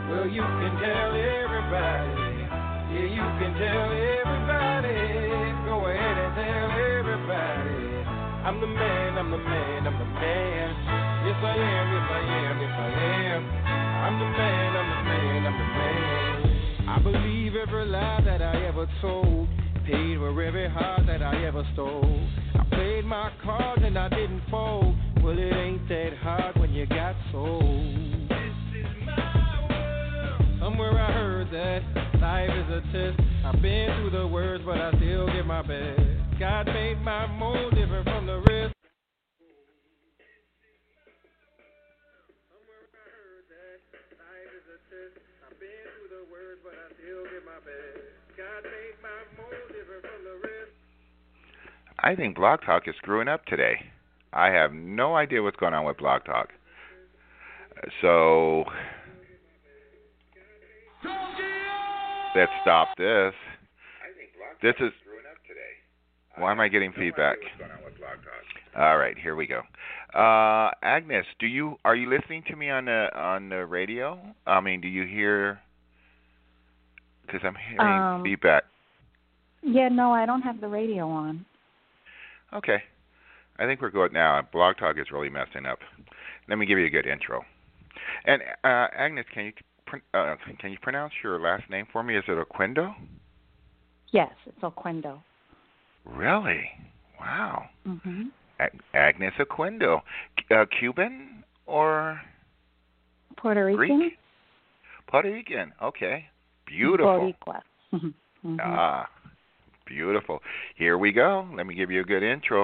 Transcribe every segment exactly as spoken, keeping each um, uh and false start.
Well, you can tell everybody. Yeah, you can tell everybody. Go ahead and tell everybody. I'm the man, I'm the man, I'm the man. Yes, I am, yes, I am, yes, I am. I'm the man, I'm the man, I'm the man. I believe every lie that I ever told. Paid for every heart that I ever stole. I played my cards and I didn't fold. Well, it ain't that hard when you got sold. This is my world. Somewhere I heard that life is a test. I've been through the worst, but I still give my best. God made my mold different from the rest. Somewhere I heard that life is a test. I've been through the worst, but I still give my best. God made my mold different from the rest. I think Blog Talk is screwing up today. I have no idea what's going on with Blog Talk. So let's stop this. This is. Why am I getting feedback? All right, here we go. Uh, Agnes, do you are you listening to me on the on the radio? I mean, do you hear? Because I'm hearing um, feedback. Yeah, no, I don't have the radio on. Okay. I think we're good now. Blog Talk is really messing up. Let me give you a good intro. And uh, Agnes, can you uh, can you pronounce your last name for me? Is it Oquendo? Yes, it's Oquendo. Really? Wow. Mm-hmm. Ag- Agnes Oquendo. Uh, Cuban or Puerto Rican? Greek? Puerto Rican. Okay. Beautiful. Boricua. Mm-hmm. Ah. Beautiful. Here we go. Let me give you a good intro.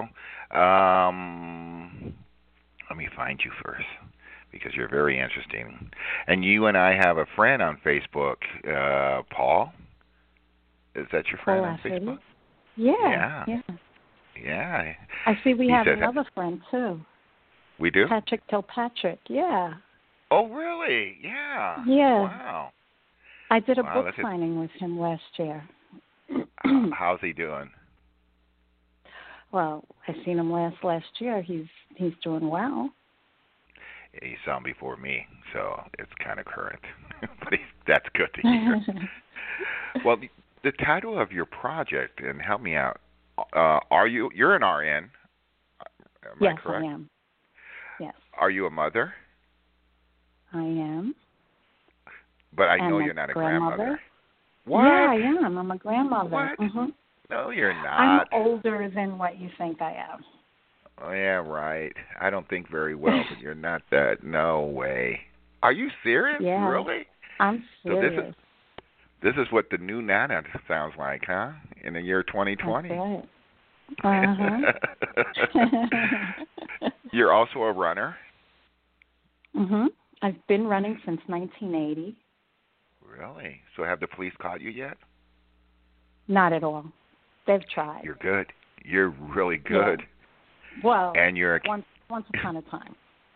Um, let me find you first because you're very interesting. And you and I have a friend on Facebook, uh, Paul. Is that your friend Paul on Facebook? Yeah. Yeah. Yeah. Yeah. I see we He have says, another friend, too. We do? Patrick Kilpatrick. Yeah. Oh, really? Yeah. Yeah. Wow. I did a Wow, book that's signing a... with him last year. How's he doing? Well, I seen him last last year. He's he's doing well. He saw him before me, so it's kind of current. But he's, that's good to hear. Well, the, the title of your project, and help me out. Uh, are you you're an R N? Am yes, I correct? I am. Yes. Are you a mother? I am. But I and know a you're not a grandmother. grandmother. What? Yeah, I am. I'm a grandmother. What? Mm-hmm. No, you're not. I'm older than what you think I am. Oh, yeah, right. I don't think very well, but you're not that. No way. Are you serious? Yeah. Really? I'm serious. So this is this is what the new Nana sounds like, huh? In the year twenty twenty. That's right. Uh-huh. You're also a runner? Mhm. I've been running since nineteen eighty. Really? So have the police caught you yet? Not at all. They've tried. You're good. You're really good. Yeah. Well, and you're a, once once upon a time.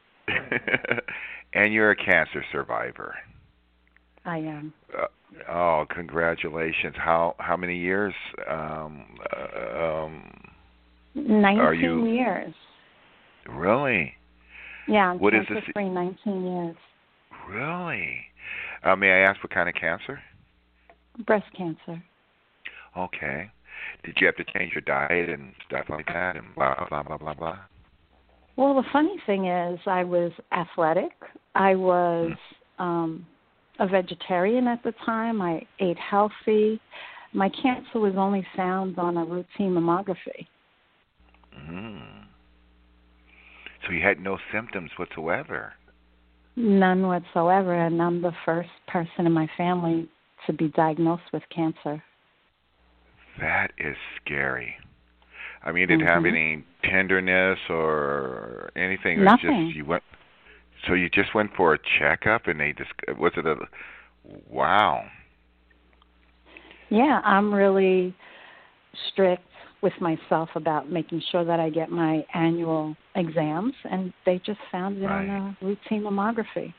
And you're a cancer survivor. I am. Uh, oh, congratulations! How how many years? Um, uh, um, Nineteen are you, years. Really? Yeah, I'm what is cancer this? free. Nineteen years. Really? Uh, may I ask what kind of cancer? Breast cancer. Okay. Did you have to change your diet and stuff like that and blah, blah, blah, blah, blah? Well, the funny thing is I was athletic. I was mm. um, a vegetarian at the time. I ate healthy. My cancer was only found on a routine mammography. Mm. So you had no symptoms whatsoever? None whatsoever, and I'm the first person in my family to be diagnosed with cancer. That is scary. I mean, did it mm-hmm. have any tenderness or anything? Nothing. Or just you went, so you just went for a checkup, and they just was it a wow? Yeah, I'm really strict with myself about making sure that I get my annual exams, and they just found it right. on a routine mammography.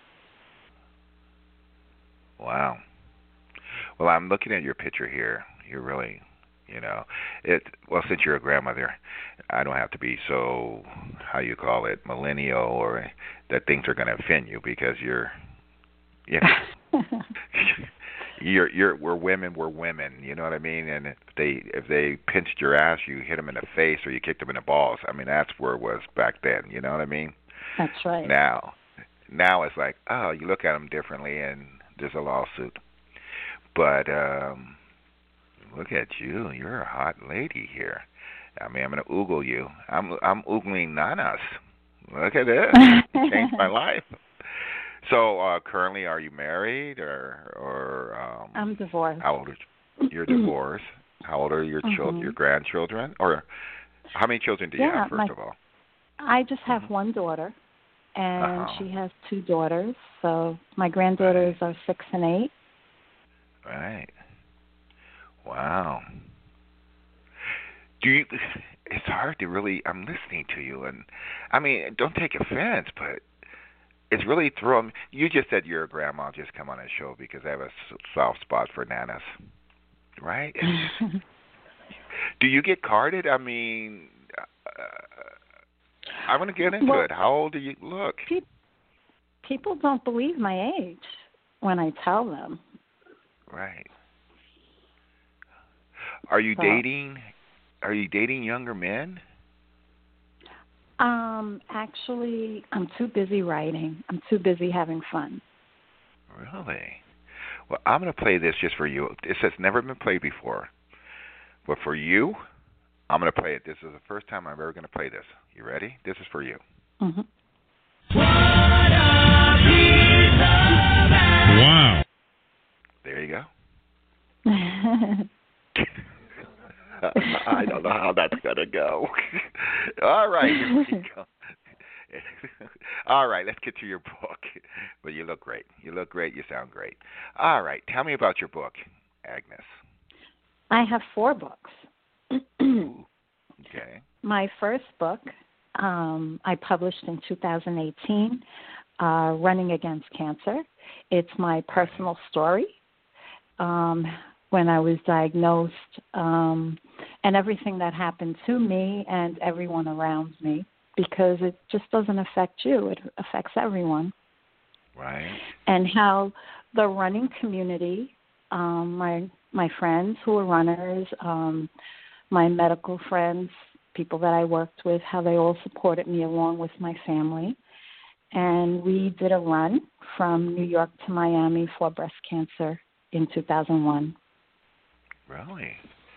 Wow. Well, I'm looking at your picture here. You're really, you know, it. Well, since you're a grandmother, I don't have to be so, how you call it, millennial, or that things are going to offend you because you're, you know, you're you're we're women, we're women. You know what I mean? And if they if they pinched your ass, you hit them in the face or you kicked them in the balls. I mean, that's where it was back then. You know what I mean? That's right. Now, now it's like, oh, you look at them differently, and there's a lawsuit. But um, look at you, you're a hot lady here. I mean, I'm gonna oogle you. I'm I'm oogling nanas. Look at this. It changed my life. So uh, currently, are you married or or? Um, I'm divorced. How old are you? You're divorced. How old are your children? Mm-hmm. Your grandchildren? Or how many children do you yeah, have? First my, of all, I just have mm-hmm. one daughter, and uh-huh. she has two daughters. So my granddaughters right. are six and eight. Right. Wow. Do you? It's hard to really. I'm listening to you, and I mean, don't take offense, but it's really throwing. You just said you're a grandma. Just come on a show because I have a soft spot for nanas, right? Do you get carded? I mean, uh, I want to get into well, it. How old do you look? Pe- people don't believe my age when I tell them. Right. Are you so, dating? Are you dating younger men? Um, actually, I'm too busy writing. I'm too busy having fun. Really? Well, I'm going to play this just for you. This has never been played before. But for you, I'm going to play it. This is the first time I'm ever going to play this. You ready? This is for you. Mm-hmm. Wow. There you go. I don't know how that's going to go. All right, here we go. All right, let's get to your book. But you look great. You look great. You sound great. All right, tell me about your book, Agnes. I have four books. Ooh, okay. My first book um, I published in two thousand eighteen, uh, Running Against Cancer. It's my personal story. Um, when I was diagnosed, um, and everything that happened to me and everyone around me, because it just doesn't affect you. It affects everyone. Right. And how the running community, um, my my friends who are runners, um, my medical friends, people that I worked with, how they all supported me along with my family. And we did a run from New York to Miami for breast cancer in two thousand one. Really?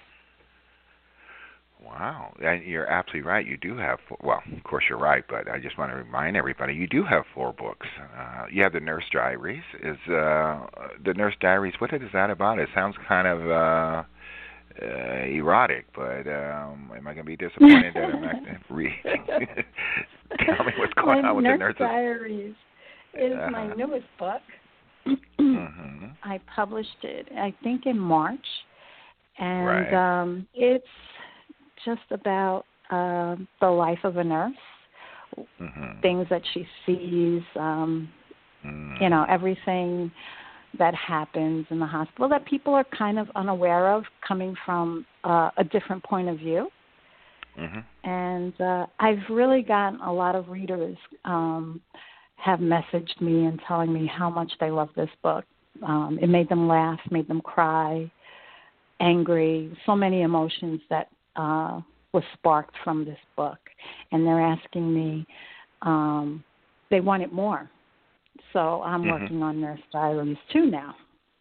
Wow. And you're absolutely right. You do have, four, well, of course you're right, but I just want to remind everybody, you do have four books. Uh, you have the Nurse Diaries. Is uh, the Nurse Diaries, what is that about? It sounds kind of uh, uh, erotic, but um, am I going to be disappointed that I'm not going to read? Tell me what's going my on with Nurse the Nurses. Diaries is uh-huh. my newest book. mm-hmm. I published it, I think, in March. And right. um, it's just about uh, the life of a nurse, mm-hmm. things that she sees, um, mm. you know, everything that happens in the hospital that people are kind of unaware of, coming from uh, a different point of view. Mm-hmm. And uh, I've really gotten a lot of readers um, have messaged me and telling me how much they love this book. Um, it made them laugh, made them cry, angry, so many emotions that uh, were sparked from this book. And they're asking me, um, they want it more. So I'm mm-hmm. working on Nurse Diaries two now.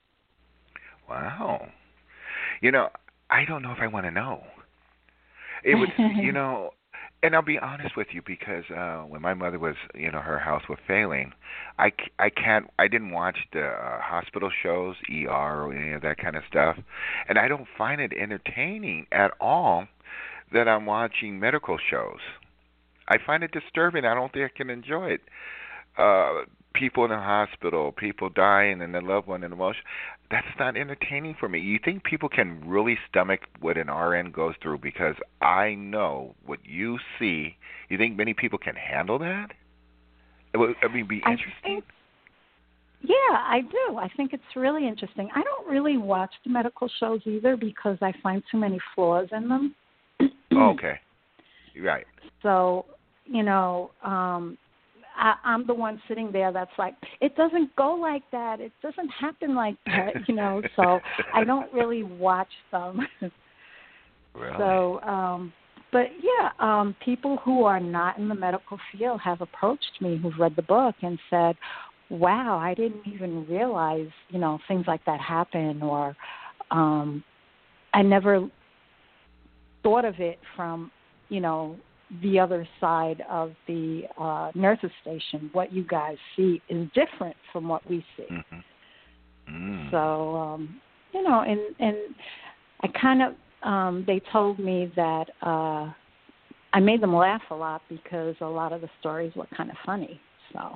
Wow. You know, I don't know if I want to know. It would, you know, and I'll be honest with you, because uh, when my mother was, you know, her health was failing, I, I can't, I didn't watch the uh, hospital shows, E R or any of that kind of stuff, and I don't find it entertaining at all that I'm watching medical shows. I find it disturbing. I don't think I can enjoy it. Uh, people in the hospital, people dying, and their loved one in emotion. That's not entertaining for me. You think people can really stomach what an R N goes through? Because I know what you see. You think many people can handle that? It would, I mean, be interesting. I think, yeah, I do. I think it's really interesting. I don't really watch the medical shows either because I find too many flaws in them. Oh, okay. Right. So, you know, um, I, I'm the one sitting there that's like, it doesn't go like that. It doesn't happen like that, you know. So I don't really watch them. Really? So, um, but yeah, um, people who are not in the medical field have approached me who've read the book and said, wow, I didn't even realize, you know, things like that happen, or um, I never thought of it from, you know, the other side of the uh, nurses station. What you guys see is different from what we see. Mm-hmm. Mm. So, um, you know, and, and I kind of, um, they told me that uh, I made them laugh a lot because a lot of the stories were kind of funny. So,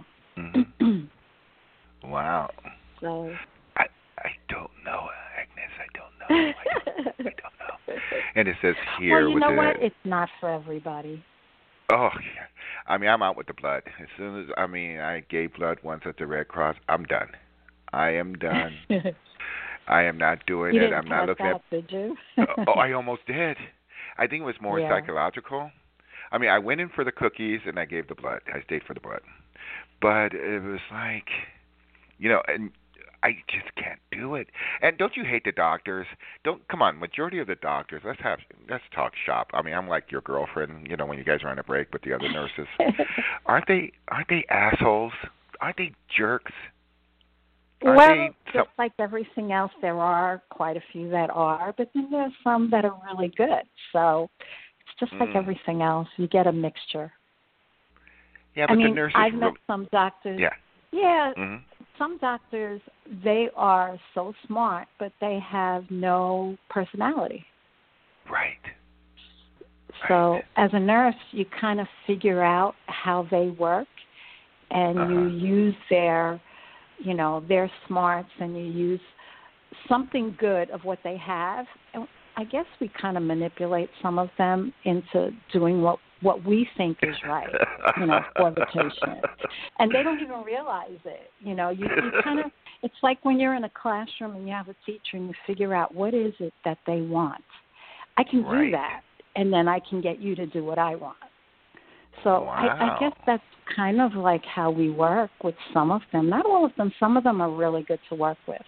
mm-hmm. Wow. So I I don't know, Agnes. I don't know. I don't, I don't know. And it says here. Well, you with know the, what? It's not for everybody. Oh, yeah. I mean, I'm out with the blood. As soon as, I mean, I gave blood once at the Red Cross. I'm done. I am done. I am not doing you it. didn't I'm not looking that, at. Did you? Oh, I almost did. I think it was more yeah. psychological. I mean, I went in for the cookies and I gave the blood. I stayed for the blood, but it was like, you know, and I just can't do it. And don't you hate the doctors? Don't come on. Majority of the doctors. Let's have let's talk shop. I mean, I'm like your girlfriend. You know, when you guys are on a break with the other nurses, aren't they? Aren't they assholes? Aren't they jerks? Aren't well, they just some... like everything else, there are quite a few that are, but then there's some that are really good. So it's just like mm. everything else. You get a mixture. Yeah, but I mean, the nurses. I've met really... some doctors. Yeah. Yeah. Mm-hmm. Some doctors, they are so smart, but they have no personality. Right. So right. as a nurse, you kind of figure out how they work, and uh-huh. you use their, you know, their smarts, and you use something good of what they have. And I guess we kind of manipulate some of them into doing what what we think is right, you know, for the patient. And they don't even realize it. You know, you, you kind of, it's like when you're in a classroom and you have a teacher and you figure out what is it that they want. I can right. do that, and then I can get you to do what I want. So wow. I, I guess that's kind of like how we work with some of them. Not all of them. Some of them are really good to work with.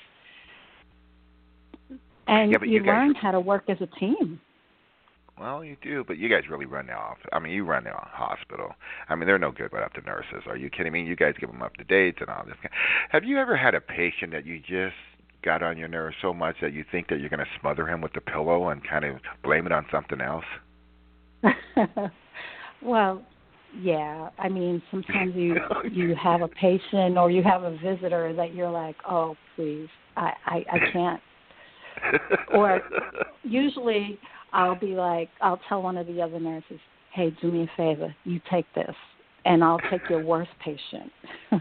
And yeah, you, you guys... learn how to work as a team. Well, you do, but you guys really run the office. I mean, you run the hospital. I mean, they're no good without the nurses. Are you kidding me? You guys give them up to dates and all this. Have you ever had a patient that you just got on your nerves so much that you think that you're going to smother him with the pillow and kind of blame it on something else? Well, yeah. I mean, sometimes you you have a patient or you have a visitor that you're like, oh, please, I, I, I can't. Or usually I'll be like, I'll tell one of the other nurses, hey, do me a favor, you take this, and I'll take your worst patient.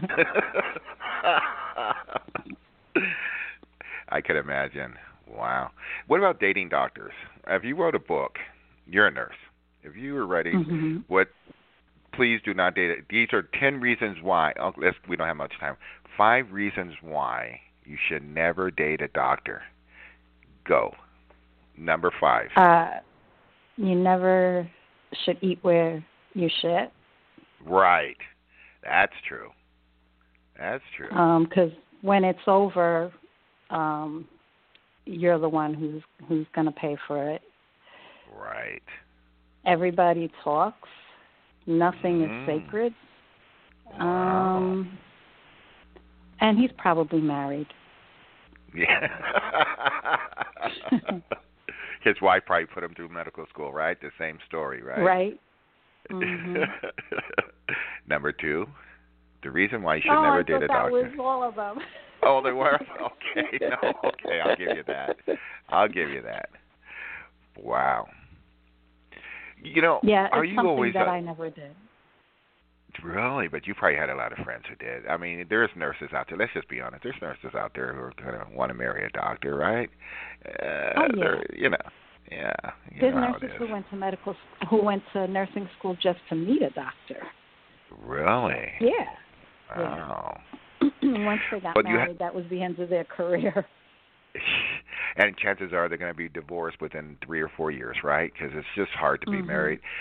I could imagine. Wow. What about dating doctors? If you wrote a book, you're a nurse. If you were writing, mm-hmm. what? Please do not date it. These are ten reasons why. Oh, let's, we don't have much time. Five reasons why you should never date a doctor. Go. Number five. Uh, you never should eat where you shit. Right. That's true. That's true. Because um, when it's over, um, you're the one who's who's going to pay for it. Right. Everybody talks. Nothing mm. is sacred. Wow. Um, and he's probably married. Yeah. His wife probably put him through medical school, right? The same story, right? Right. Mm-hmm. Number two, the reason why you should oh, never I date a that doctor. Was all of them. Oh, they were? Okay. No, okay, I'll give you that. I'll give you that. Wow. You know, yeah, are it's you something always that a, I never did. Really? But you probably had a lot of friends who did. I mean, there's nurses out there. Let's just be honest. There's nurses out there who are going to want to marry a doctor, right? Uh, oh, yeah. You know, yeah. You There's know nurses who went to medical, who went to nursing school just to meet a doctor. Really? Yeah. Wow. Yeah. Once they got but married, ha- that was the end of their career. And chances are they're going to be divorced within three or four years, right? Because it's just hard to be mm-hmm. married.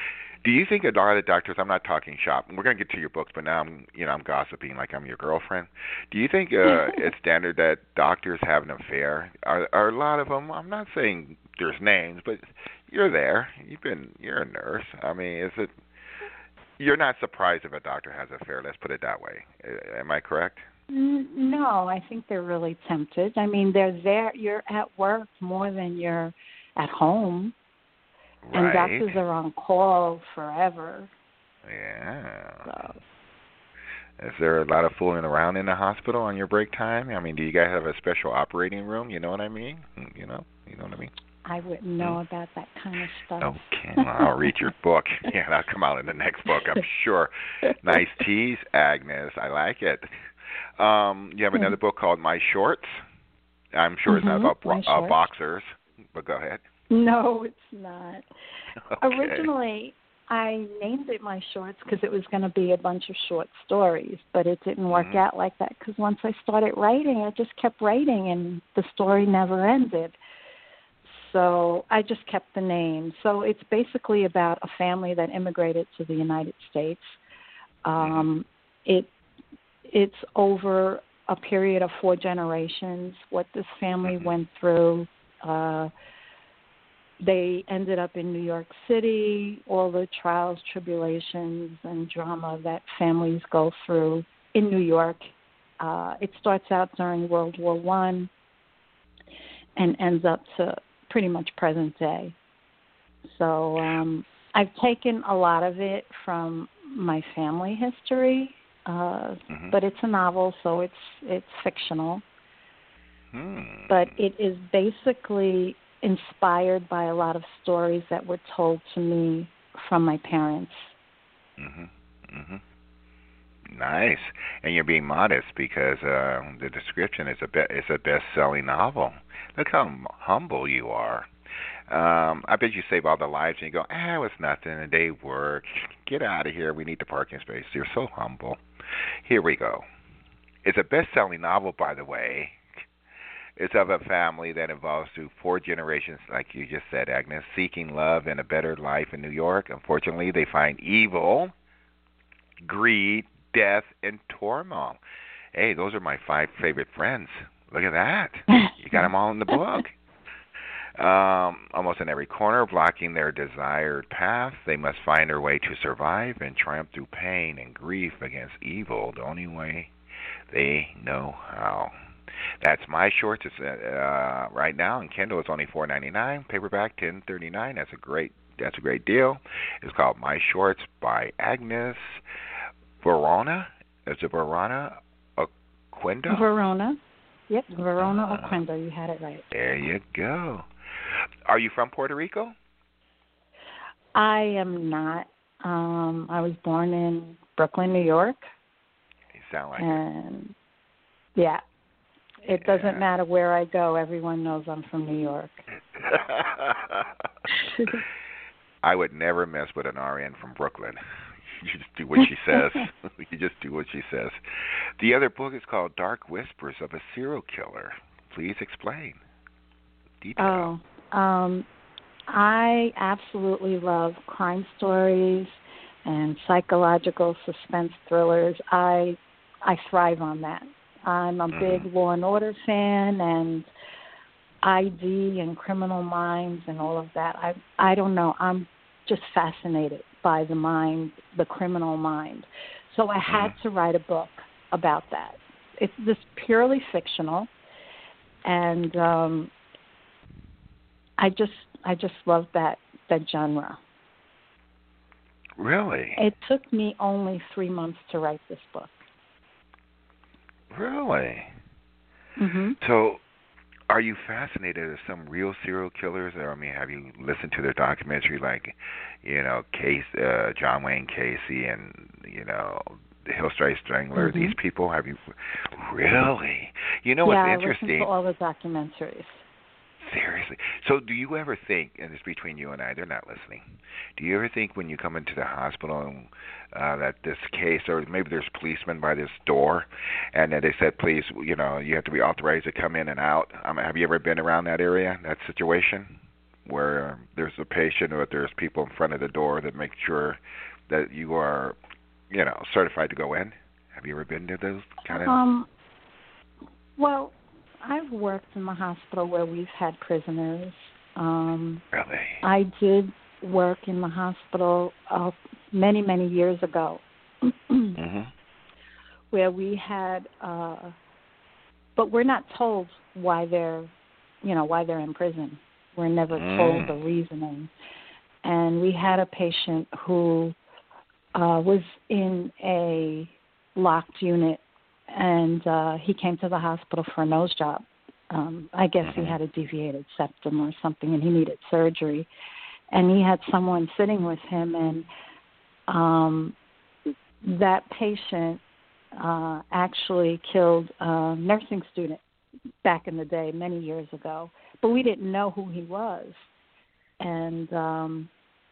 Do you think a lot of doctors? I'm not talking shop. We're going to get to your books, but now I'm, you know, I'm gossiping like I'm your girlfriend. Do you think uh, it's standard that doctors have an affair? Are, are a lot of them? I'm not saying there's names, but you're there. You've been. You're a nurse. I mean, is it? You're not surprised if a doctor has an affair. Let's put it that way. Am I correct? No, I think they're really tempted. I mean, they're there. You're at work more than you're at home. Right. And doctors are on call forever. Yeah. So. Is there a lot of fooling around in the hospital on your break time? I mean, do you guys have a special operating room? You know what I mean? You know, you know what I mean? I wouldn't know hmm. about that kind of stuff. Okay, well, I'll read your book. Yeah, that'll come out in the next book, I'm sure. Nice tease, Agnes. I like it. Um, you have another book called My Shorts. I'm sure mm-hmm. it's not about bro- uh, boxers, but go ahead. No, it's not. Okay. Originally, I named it My Shorts because it was going to be a bunch of short stories, but it didn't work mm-hmm. out like that because once I started writing, I just kept writing and the story never ended. So I just kept the name. So it's basically about a family that immigrated to the United States. Um, it It's over a period of four generations, what this family mm-hmm. went through. Uh, they ended up in New York City, all the trials, tribulations, and drama that families go through in New York. Uh, it starts out during World War One and ends up to pretty much present day. So um, I've taken a lot of it from my family history, uh, mm-hmm. but it's a novel, so it's it's fictional. Hmm. But it is basically inspired by a lot of stories that were told to me from my parents. Mhm. Mhm. Nice. And you're being modest because uh, the description is a be- it's a best-selling novel. Look how m- humble you are. Um, I bet you save all the lives and you go, ah, it was nothing. A day work. Get out of here. We need the parking space. You're so humble. Here we go. It's a best-selling novel, by the way. It's of a family that involves through four generations, like you just said, Agnes, seeking love and a better life in New York. Unfortunately, they find evil, greed, death, and turmoil. Hey, those are my five favorite friends. Look at that. You got them all in the book. Um, almost in every corner, blocking their desired path. They must find their way to survive and triumph through pain and grief against evil the only way they know how. That's My Shorts. It's uh, right now in Kindle. It's only four ninety-nine. Paperback ten thirty-nine. That's a great. That's a great deal. It's called My Shorts by Agnes Verona. Is it Verona Oquendo? Verona. Yep, Verona uh, Oquendo. You had it right. There you go. Are you from Puerto Rico? I am not. Um, I was born in Brooklyn, New York. You sound like and, it. Yeah. It yeah. doesn't matter where I go. Everyone knows I'm from New York. I would never mess with an R N from Brooklyn. You just do what she says. You just do what she says. The other book is called Dark Whispers of a Serial Killer. Please explain. Detail. Oh, um, I absolutely love crime stories and psychological suspense thrillers. I I thrive on that. I'm a big mm-hmm. Law and Order fan and I D and Criminal Minds and all of that. I I don't know. I'm just fascinated by the mind, the criminal mind. So I had mm-hmm. to write a book about that. It's just purely fictional, and um, I just I just love that that genre. Really? It took me only three months to write this book. Really? Mm-hmm. So, are you fascinated with some real serial killers? Or I mean, have you listened to their documentary, like, you know, Case, uh, John Wayne Casey, and you know, the Hill Street Strangler? Mm-hmm. These people, have you really? You know yeah, what's interesting? Yeah, I listened to all the documentaries. Seriously. So do you ever think, and it's between you and I, they're not listening, do you ever think when you come into the hospital uh, that this case, or maybe there's policemen by this door, and that they said, please, you know, you have to be authorized to come in and out? Um, have you ever been around that area, that situation? where um, there's a patient or there's people in front of the door that make sure that you are, you know, certified to go in? Have you ever been to those kind of? Um. Well, I've worked in the hospital where we've had prisoners. Um, really? I did work in the hospital uh, many, many years ago, mm-hmm. where we had, uh, but we're not told why they're, you know, why they're in prison. We're never mm. told the reasoning. And we had a patient who uh, was in a locked unit, and uh, he came to the hospital for a nose job. Um, I guess mm-hmm. he had a deviated septum or something, and he needed surgery. And he had someone sitting with him, and um, that patient uh, actually killed a nursing student back in the day, many years ago. But we didn't know who he was. And um,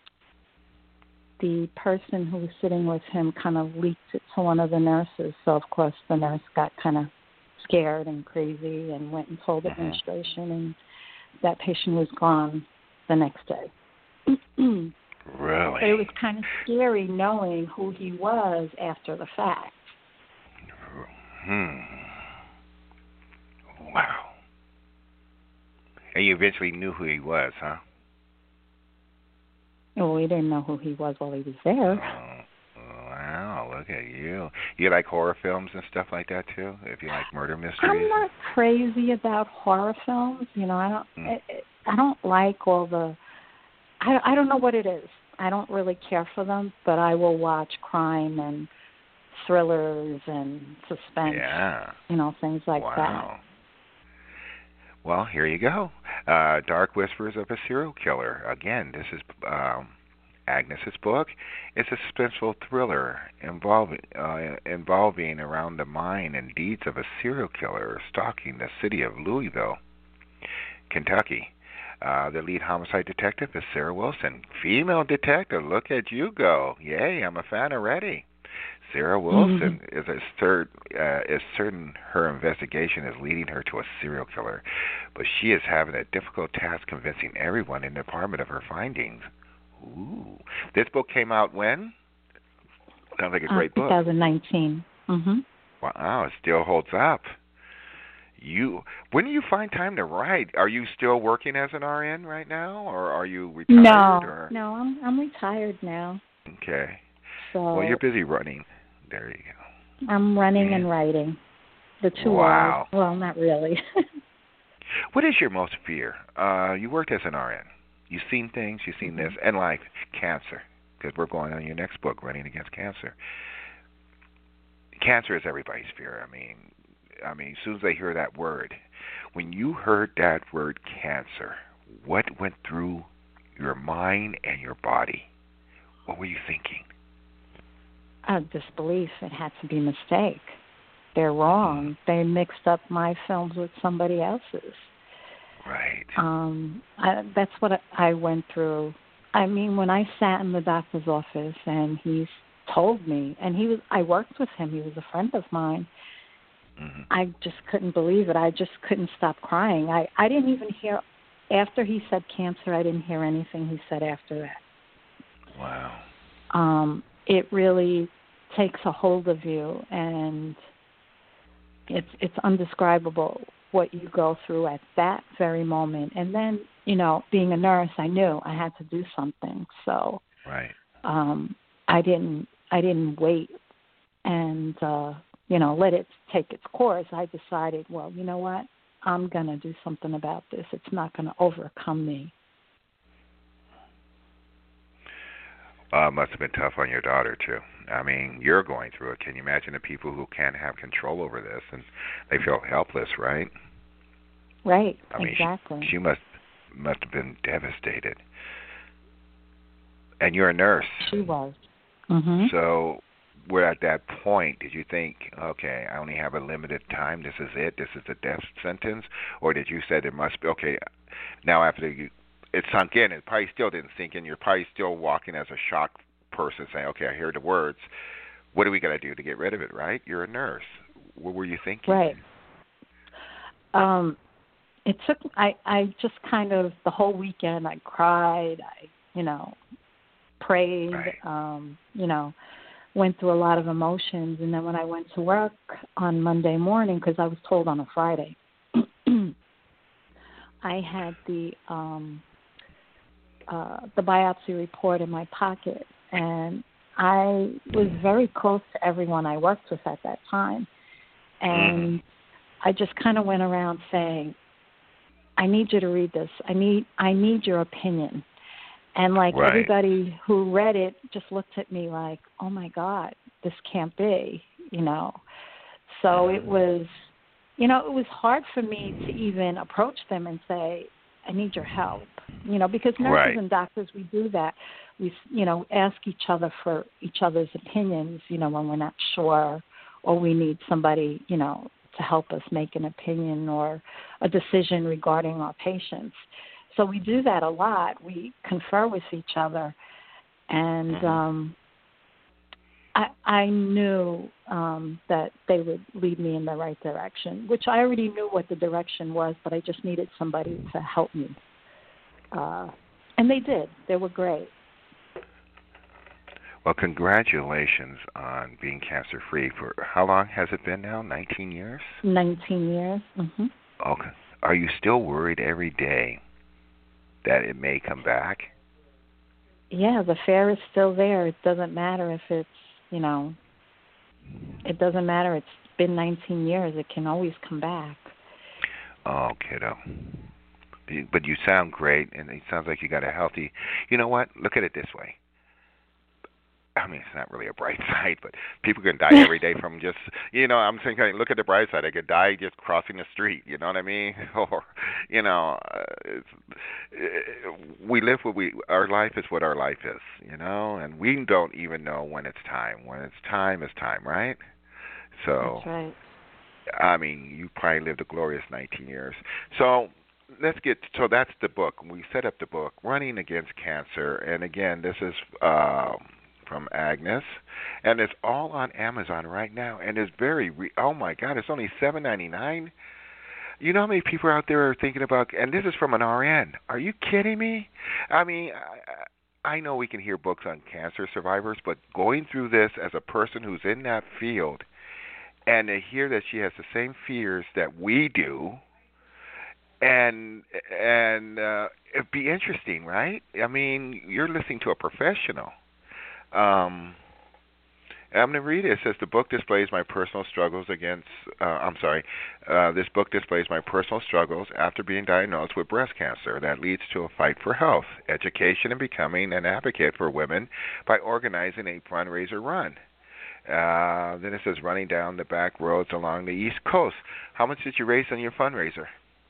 the person who was sitting with him kind of leaked it to one of the nurses. So, of course, the nurse got kind of scared and crazy and went and told mm-hmm. administration, and that patient was gone the next day. Really? But it was kind of scary knowing who he was after the fact. Hmm. Wow. And you eventually knew who he was, huh? Well, we didn't know who he was while he was there. Oh, wow, look at you. You like horror films and stuff like that, too? If you like murder mysteries? I'm not crazy about horror films. You know, I don't, hmm. I, I don't like all the, I, I don't know what it is. I don't really care for them, but I will watch crime and thrillers and suspense, yeah. you know, things like wow. that. Well, here you go. Uh, Dark Whispers of a Serial Killer. Again, this is um, Agnes's book. It's a suspenseful thriller involving uh, involving around the mind and deeds of a serial killer stalking the city of Louisville, Kentucky. Uh, the lead homicide detective is Sarah Wilson. Female detective, look at you go. Yay, I'm a fan already. Sarah Wilson mm-hmm. is, a cert, uh, is certain her investigation is leading her to a serial killer, but she is having a difficult task convincing everyone in the department of her findings. Ooh. This book came out when? Sounds like a great uh, book. twenty nineteen. Mm-hmm. Wow, it still holds up. You, when do you find time to write? Are you still working as an R N right now, or are you retired? No, or? no, I'm I'm retired now. Okay. So well, you're busy running. There you go. I'm running yeah. and writing. The two wow. are. Well, not really. What is your most fear? Uh, you worked as an R N. You've seen things. You've seen mm-hmm. this, and like cancer, because we're going on your next book, Running Against Cancer. Cancer is everybody's fear. I mean. I mean, as soon as they hear that word, when you heard that word cancer, what went through your mind and your body? What were you thinking? Uh, disbelief. It had to be a mistake. They're wrong. They mixed up my films with somebody else's. Right. Um, I, that's what I went through. I mean, when I sat in the doctor's office and he told me, and he was, I worked with him. He was a friend of mine. Mm-hmm. I just couldn't believe it. I just couldn't stop crying. I, I didn't even hear, after he said cancer, I didn't hear anything he said after that. Wow. Um, it really takes a hold of you, and it's it's undescribable what you go through at that very moment. And then, you know, being a nurse, I knew I had to do something. So right. um, I didn't I didn't wait and uh, you know, let it take its course. I decided, well, you know what? I'm going to do something about this. It's not going to overcome me. Uh, must have been tough on your daughter, too. I mean, you're going through it. Can you imagine the people who can't have control over this and they feel helpless, right? Right, I mean, exactly. She, she must must have been devastated. And you're a nurse. She was. Mm-hmm. So we're at that point. Did you think, okay, I only have a limited time. This is it. This is the death sentence? Or did you say there must be, okay, now after you, it sunk in, it probably still didn't sink in. You're probably still walking as a shocked person saying, okay, I hear the words. What are we going to do to get rid of it, right? You're a nurse. What were you thinking? Right. Um, it took, I, I just kind of, the whole weekend I cried, I, you know, prayed, right. um, you know, went through a lot of emotions. And then when I went to work on Monday morning, because I was told on a Friday, I had the um, uh, the biopsy report in my pocket, and I was very close to everyone I worked with at that time. And mm-hmm. I just kind of went around saying, I need you to read this. I need I need your opinion. And, like, right. everybody who read it just looked at me like, oh, my God, this can't be, you know. So it was, you know, it was hard for me to even approach them and say, I need your help, you know, because nurses right. and doctors, we do that. We, you know, ask each other for each other's opinions, you know, when we're not sure or we need somebody, you know, to help us make an opinion or a decision regarding our patients. So we do that a lot. We confer with each other. And mm-hmm. um, I, I knew um, that they would lead me in the right direction, which I already knew what the direction was, but I just needed somebody to help me. Uh, and they did. They were great. Well, congratulations on being cancer-free. For how long has it been now? nineteen years? nineteen years. Mm-hmm. Okay. Are you still worried every day that it may come back? Yeah, the fear is still there. It doesn't matter if it's, you know, it doesn't matter. It's been nineteen years. It can always come back. Oh, kiddo. But you sound great, and it sounds like you got a healthy... You know what? Look at it this way. I mean, it's not really a bright side, but people can die every day from just, you know, I'm thinking, look at the bright side. I could die just crossing the street, you know what I mean? Or, you know, uh, it's, it, we live what we, our life is what our life is, you know, and we don't even know when it's time. When it's time, it's time, right? So, that's right. I mean, you probably lived a glorious nineteen years. So, let's get, so that's the book. We set up the book, Running Against Cancer, and again, this is... Um, from Agnes, and it's all on Amazon right now, and it's very, re- oh my God, it's only seven ninety-nine. You know how many people out there are thinking about, and this is from an R N. Are you kidding me? I mean, I, I know we can hear books on cancer survivors, but going through this as a person who's in that field, and to hear that she has the same fears that we do, and and uh, it'd be interesting, right? I mean, you're listening to a professional. Um, I'm going to read it. It says, the book displays my personal struggles against, uh, I'm sorry, uh, this book displays my personal struggles after being diagnosed with breast cancer that leads to a fight for health, education, and becoming an advocate for women by organizing a fundraiser run. Uh, then it says, running down the back roads along the East Coast. How much did you raise on your fundraiser?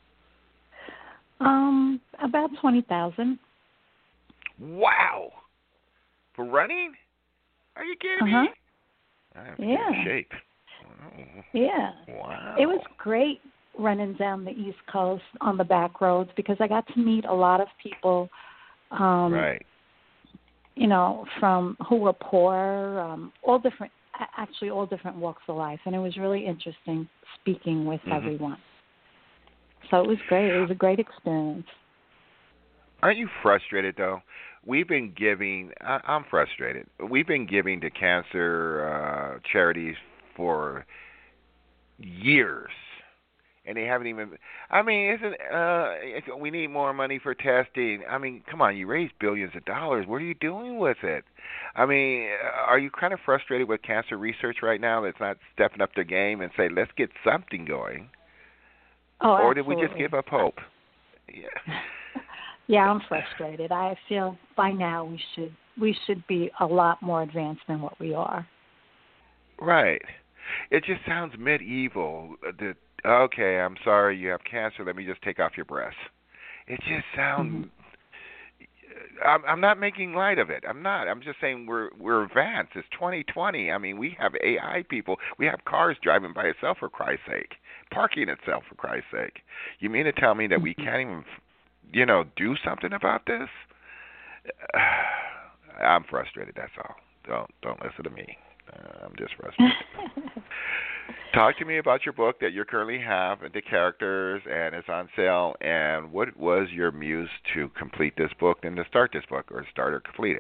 Um, about twenty thousand dollars. Wow. For running? Are you kidding uh-huh. me? I'm yeah. in shape. Oh. Yeah. Wow. It was great running down the East Coast on the back roads because I got to meet a lot of people, um, right. you know, from who were poor, um, all different, actually all different walks of life, and it was really interesting speaking with mm-hmm. everyone. So it was great. It was a great experience. Aren't you frustrated, though? We've been giving, I, I'm frustrated. We've been giving to cancer uh, charities for years, and they haven't even, I mean, isn't, uh, we need more money for testing. I mean, come on, you raise billions of dollars. What are you doing with it? I mean, are you kind of frustrated with cancer research right now that's not stepping up their game and say, let's get something going? Oh, or absolutely. did we just give up hope? Yeah. Yeah, I'm frustrated. I feel by now we should we should be a lot more advanced than what we are. Right. It just sounds medieval. That, okay, I'm sorry you have cancer. Let me just take off your breast. It just sounds. Mm-hmm. I'm, I'm not making light of it. I'm not. I'm just saying we're we're advanced. It's twenty twenty. I mean, we have A I people. We have cars driving by itself, for Christ's sake, parking itself, for Christ's sake. You mean to tell me that we can't even, you know, do something about this? I'm frustrated. That's all. Don't don't listen to me. Uh, I'm just rusty. Talk to me about your book that you currently have, the characters, and it's on sale. And what was your muse to complete this book and to start this book, or start or complete it?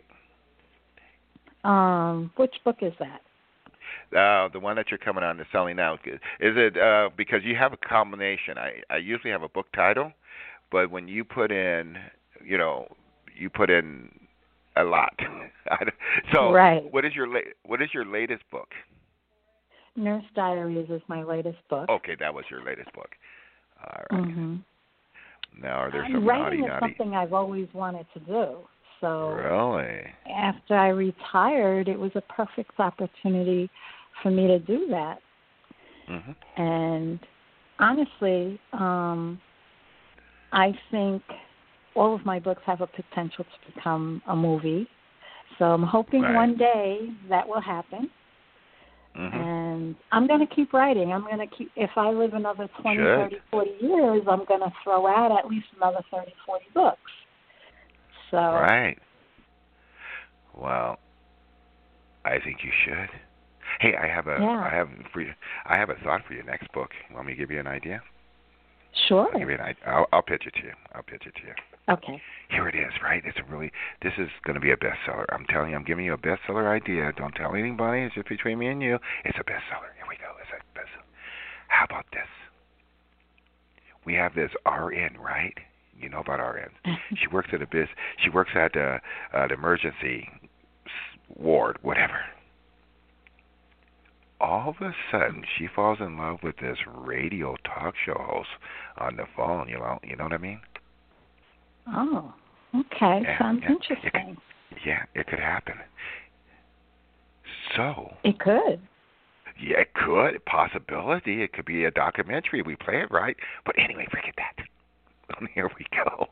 Um, which book is that? Uh, the one that you're coming on to selling now. Is it uh, because you have a combination? I, I usually have a book title, but when you put in, you know, you put in a lot. So, right. what is your la- what is your latest book? Nurse Diaries is my latest book. Okay, that was your latest book. All right. Mm-hmm. Now, are there um, some writing naughty, is naughty? something I've always wanted to do. So really, after I retired, it was a perfect opportunity for me to do that. Mm-hmm. And honestly, um, I think all of my books have a potential to become a movie. So I'm hoping right. one day that will happen. Mm-hmm. And I'm going to keep writing. I'm going to keep, if I live another twenty, Should. thirty, forty years, I'm going to throw out at least another thirty, forty books. So. Right. Well, I think you should. Hey, I have a, yeah. I have for you, I have a thought for your next book. Want me to give you an idea? Sure. I'll give you an idea. I'll, I'll pitch it to you. I'll pitch it to you. Okay. Here it is, right? It's a really, this is going to be a bestseller. I'm telling you, I'm giving you a bestseller idea. Don't tell anybody. It's just between me and you. It's a bestseller. Here we go. It's a bestseller. How about this? We have this R N, right? You know about R Ns. She works at a biz. She works at the, uh, the emergency ward, whatever. All of a sudden, she falls in love with this radio talk show host on the phone. You know, you know what I mean? Oh, okay. Yeah, Sounds yeah. interesting. It could, yeah, it could happen. So. It could. Yeah, it could. Possibility. It could be a documentary. We play it right. But anyway, forget that. Here we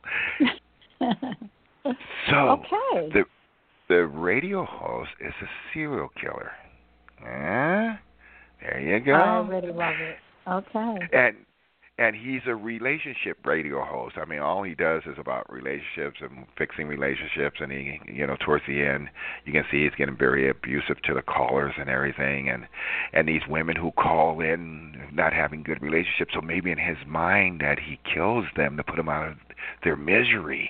go. So. Okay. The the radio host is a serial killer. Eh? There you go. I already love it. Okay. And and he's a relationship radio host. I mean, all he does is about relationships and fixing relationships. And he, you know, towards the end, you can see he's getting very abusive to the callers and everything. And and these women who call in not having good relationships. So maybe in his mind that he kills them to put them out of their misery.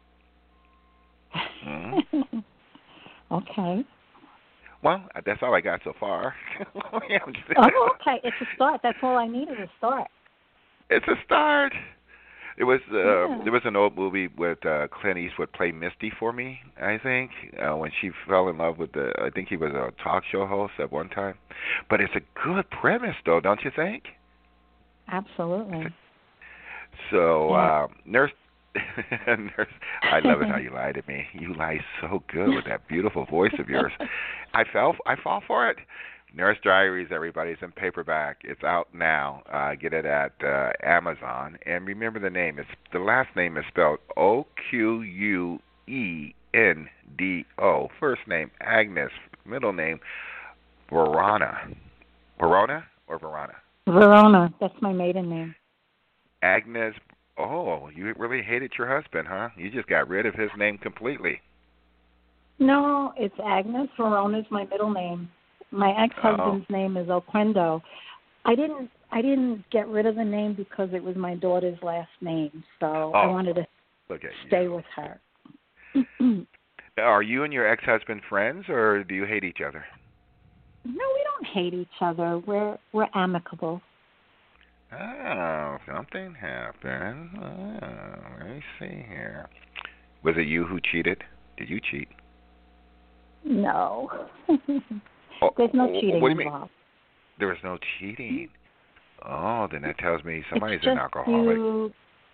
Hmm? Okay. Well, that's all I got so far. Oh, okay. It's a start. That's all I needed, a start. It's a start. It was uh, yeah. There was an old movie with uh, Clint Eastwood play Misty for me, I think, uh, when she fell in love with the, I think he was a talk show host at one time. But it's a good premise, though, don't you think? Absolutely. So, yeah. uh, Nurse, Nurse, I love it how you lie to me. You lie so good with that beautiful voice of yours. I fell, I fall for it. Nurse Diaries, everybody, is in paperback. It's out now. Uh, get it at uh, Amazon. And remember the name. It's the last name is spelled O Q U E N D O. First name, Agnes. Middle name, Verona. Verona or Verona? Verona. That's my maiden name. Agnes. Oh, you really hated your husband, huh? You just got rid of his name completely. No, it's Agnes. Verona's my middle name. My ex-husband's oh. name is Oquendo. I didn't I didn't get rid of the name because it was my daughter's last name, so oh. I wanted to stay you. with her. Are you and your ex-husband friends, or do you hate each other? No, we don't hate each other. We're we're amicable. Oh, something happened. Oh, let me see here. Was it you who cheated? Did you cheat? No. Oh, There's no cheating what do you involved. Mean? There was no cheating. Oh, then that tells me somebody's it's an alcoholic. You...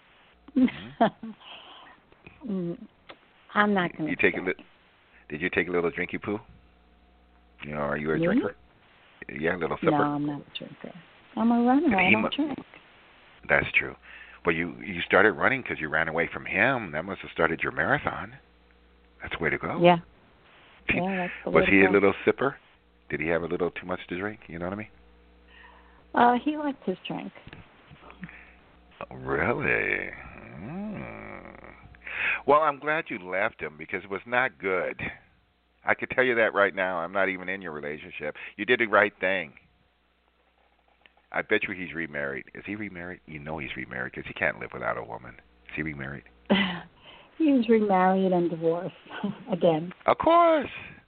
hmm? I'm not going to. You take a li- Did you take a little drinky poo? You know, are you a Me? drinker? Yeah, a little sipper. No, I'm not a drinker. I'm a runner. I don't drink. That's true. Well, you you started running because you ran away from him. That must have started your marathon. That's the way to go. Yeah. Yeah, that's the way Was to he go. a little sipper? Did he have a little too much to drink? You know what I mean? Uh, he liked his drink. Oh, really? Mm. Well, I'm glad you left him because it was not good. I could tell you that right now. I'm not even in your relationship. You did the right thing. I bet you he's remarried. Is he remarried? You know he's remarried because he can't live without a woman. Is he remarried? He's remarried and divorced again. Of course.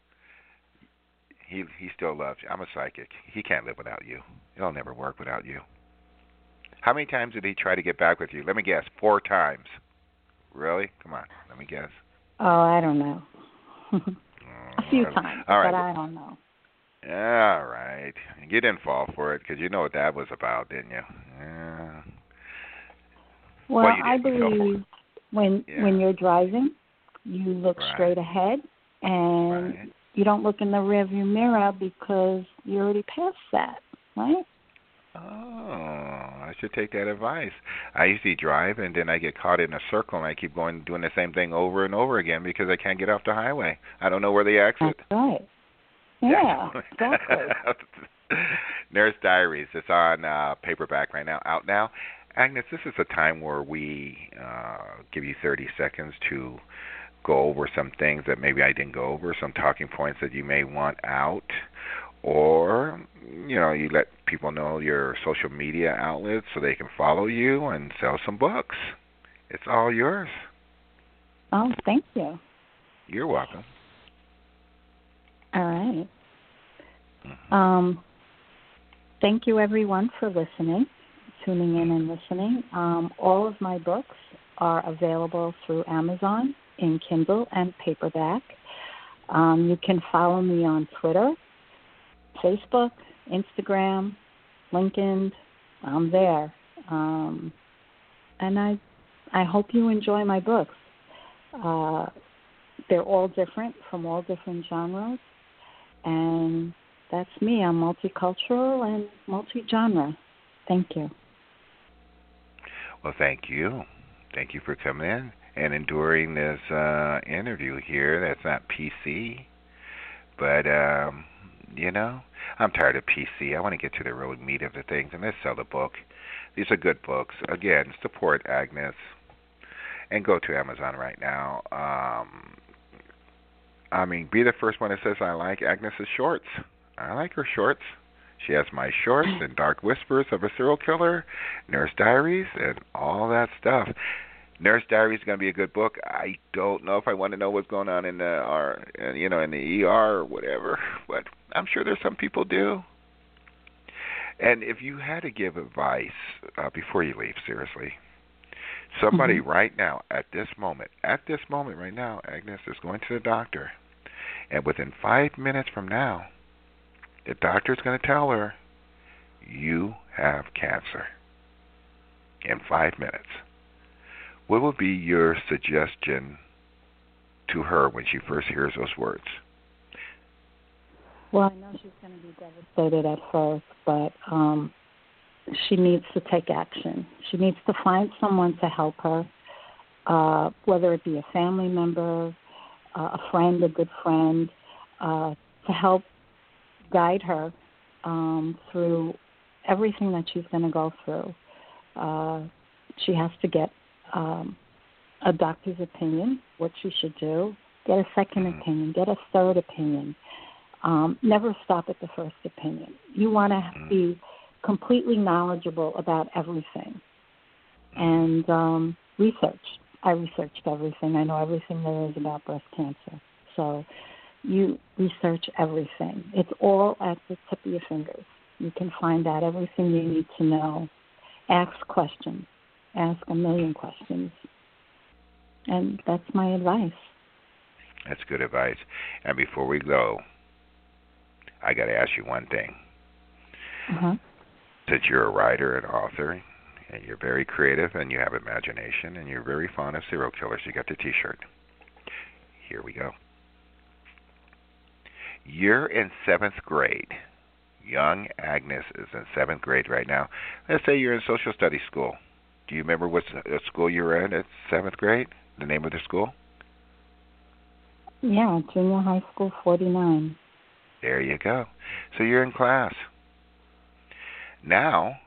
He he still loves you. I'm a psychic. He can't live without you. It'll never work without you. How many times did he try to get back with you? Let me guess. Four times. Really? Come on. Let me guess. Oh, I don't know. A few times, All right. but I don't know. All right. You didn't fall for it because you know what that was about, didn't you? Yeah. Well, well you I believe when yeah. when you're driving, you look right. straight ahead and right. you don't look in the rearview mirror because you're already past that, right? Oh, I should take that advice. I usually drive and then I get caught in a circle and I keep going doing the same thing over and over again because I can't get off the highway. I don't know where the exit. That's right. Yeah, exactly. Nurse Diaries. It's on uh, paperback right now, out now. Agnes, this is a time where we uh, give you thirty seconds to go over some things that maybe I didn't go over, some talking points that you may want out, or, you know, you let people know your social media outlets so they can follow you and sell some books. It's all yours. Oh, thank you. You're welcome. All right. Mm-hmm. Um, thank you, everyone, for listening, tuning in and listening. Um, all of my books are available through Amazon in Kindle and paperback. Um, you can follow me on Twitter, Facebook, Instagram, LinkedIn. I'm there. Um, and I, I hope you enjoy my books. Uh, they're all different from all different genres. And that's me. I'm multicultural and multi-genre. Thank you. Well, thank you. Thank you for coming in and enduring this uh, interview here. That's not P C, but, um, you know, I'm tired of P C. I want to get to the real meat of the things, and let's sell the book. These are good books. Again, support Agnes and go to Amazon right now. Um, I mean, be the first one that says I like Agnes's shorts. I like her shorts. She has my shorts and Dark Whispers of a Serial Killer, Nurse Diaries, and all that stuff. Nurse Diaries is going to be a good book. I don't know if I want to know what's going on in the R, you know, in the E R or whatever, but I'm sure there's some people do. And if you had to give advice uh, before you leave, seriously, somebody mm-hmm. right now, at this moment, at this moment right now, Agnes is going to the doctor, and within five minutes from now, the doctor's going to tell her, you have cancer. In five minutes. What would be your suggestion to her when she first hears those words? Well, I know she's going to be devastated at first, but um, she needs to take action. She needs to find someone to help her, uh, whether it be a family member, uh, a friend, a good friend, uh, to help guide her um, through everything that she's going to go through. Uh, she has to get um, a doctor's opinion, what she should do, get a second opinion, get a third opinion. Um, never stop at the first opinion. You want to be completely knowledgeable about everything. And um, research. I researched everything. I know everything there is about breast cancer. So you research everything. It's all at the tip of your fingers. You can find out everything you need to know. Ask questions. Ask a million questions. And that's my advice. That's good advice. And before we go, I got to ask you one thing. Uh-huh. Since you're a writer and author, and you're very creative, and you have imagination, and you're very fond of serial killers, you got the T-shirt. Here we go. You're in seventh grade. Young Agnes is in seventh grade right now. Let's say you're in social studies school. Do you remember what school you were in at seventh grade? The name of the school? Yeah, junior high school forty-nine. There you go. So you're in class. Now,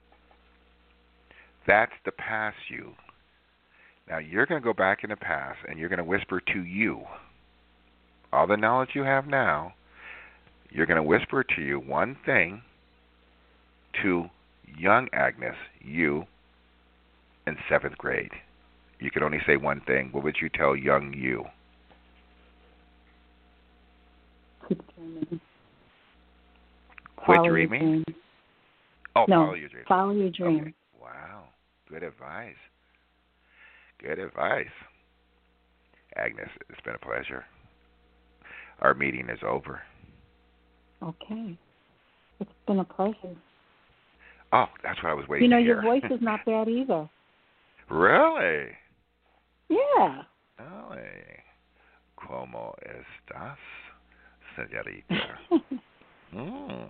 that's the past you. Now you're going to go back in the past and you're going to whisper to you, all the knowledge you have now, you're going to whisper to you one thing to young Agnes, you, in seventh grade. You could only say one thing. What would you tell young you? Keep dreaming. Quit Follow dreaming? Your dream. Oh, no, follow your dream. Follow your dream. Okay. Wow. Good advice. Good advice. Agnes, it's been a pleasure. Our meeting is over. Okay. It's been a pleasure. Oh, that's what I was waiting You know, to hear. your voice is not bad either. Really? Yeah. Really? ¿Cómo estás, señorita? mm.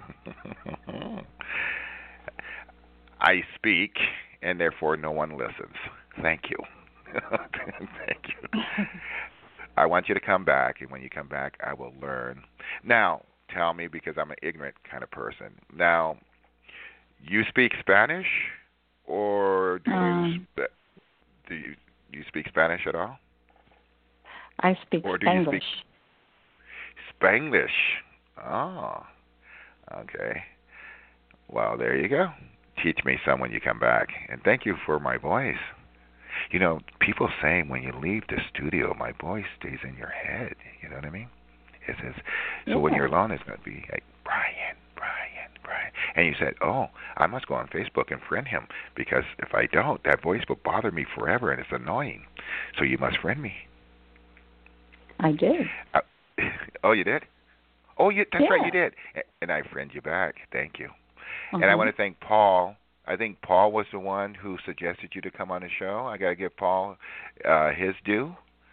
I speak, and therefore no one listens. Thank you. Thank you. I want you to come back, and when you come back, I will learn. Now, tell me, because I'm an ignorant kind of person. Now, you speak Spanish, or do um, you do you, do you speak Spanish at all? I speak or do Spanglish. You speak Spanglish. Oh, okay. Well, there you go. Teach me some when you come back, and thank you for my voice. You know, people say when you leave the studio, my voice stays in your head. You know what I mean? It says, so yeah. when you're alone, it's going to be like, Brian, Brian, Brian. And you said, oh, I must go on Facebook and friend him, because if I don't, that voice will bother me forever, and it's annoying. So you must friend me. I did. Uh, oh, you did? Oh, you, that's yeah. right, you did. And I friend you back. Thank you. Uh-huh. And I want to thank Paul. I think Paul was the one who suggested you to come on the show. I got to give Paul uh, his due.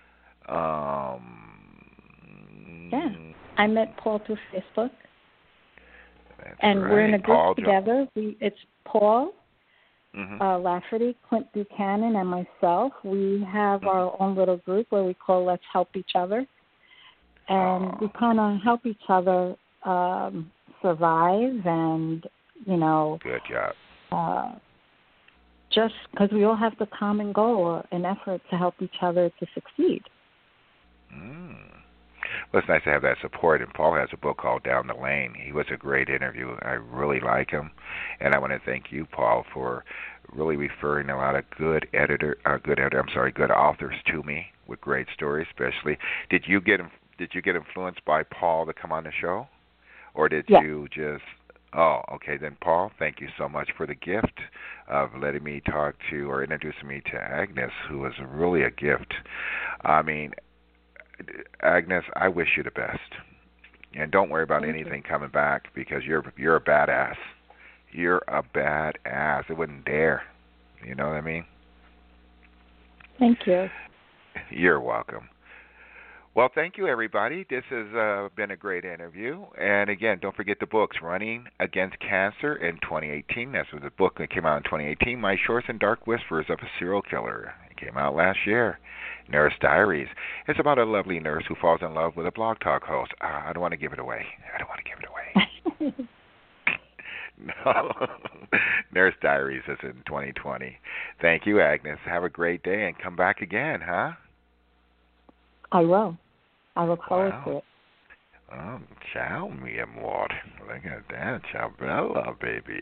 Um, yeah. I met Paul through Facebook. That's and right. we're in a group Paul together. We, it's Paul, mm-hmm. uh, Lafferty, Clint Buchanan, and myself. We have mm-hmm. our own little group where we call Let's Help Each Other. And oh. we kind of help each other um, survive and, you know, good job. Uh, just because we all have the common goal, an effort to help each other to succeed. Mm. Well, it's nice to have that support. And Paul has a book called Down the Lane. He was a great interview. I really like him. And I want to thank you, Paul, for really referring a lot of good editor, uh, good editor, I'm sorry, good authors to me with great stories, especially. Did you get did you get influenced by Paul to come on the show, or did yeah. you just? Oh, okay. Then, Paul, thank you so much for the gift of letting me talk to or introducing me to Agnes, who was really a gift. I mean, Agnes, I wish you the best, and don't worry about thank anything you. coming back, because you're you're a badass. You're a badass. I wouldn't dare. You know what I mean? Thank you. You're welcome. Well, thank you, everybody. This has uh, been a great interview. And, again, don't forget the books, Running Against Cancer in twenty eighteen. That's the book that came out in twenty eighteen, My Short and Dark Whispers of a Serial Killer. It came out last year. Nurse Diaries. It's about a lovely nurse who falls in love with a blog talk host. Uh, I don't want to give it away. I don't want to give it away. No. Nurse Diaries is in twenty twenty. Thank you, Agnes. Have a great day, and come back again, huh? I will. I look forward wow. to it. Oh, ciao, mi amor. Look at that. Ciao, bella, baby.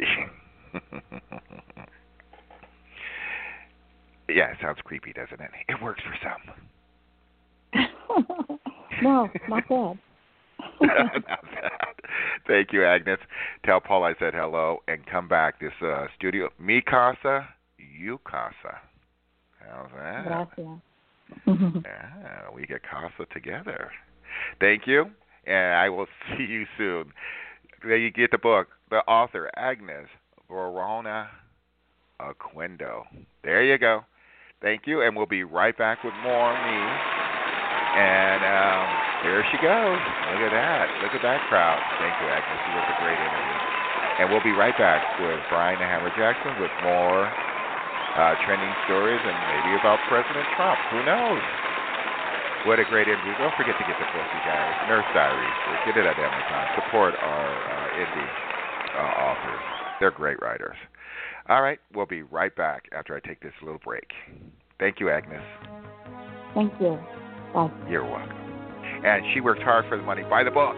Yeah, it sounds creepy, doesn't it? It works for some. No, not bad. Not bad. Thank you, Agnes. Tell Paul I said hello, and come back. This uh, studio, mi casa, you casa. How's that? Gracias. Yeah, we get casa together. Thank you, and I will see you soon. There you get the book, the author, Agnes Verona Oquendo. There you go. Thank you, and we'll be right back with more me. And um, there she goes. Look at that. Look at that crowd. Thank you, Agnes. It was a great interview. And we'll be right back with Brian the Hammer Jackson with more Uh, trending stories, and maybe about President Trump. Who knows? What a great interview. Don't forget to get the book, you guys. Nurse Diaries. Get it at Amazon. Support our uh, indie uh, authors. They're great writers. All right. We'll be right back after I take this little break. Thank you, Agnes. Thank you. Bye. You're welcome. and she worked hard for the money. Buy the book.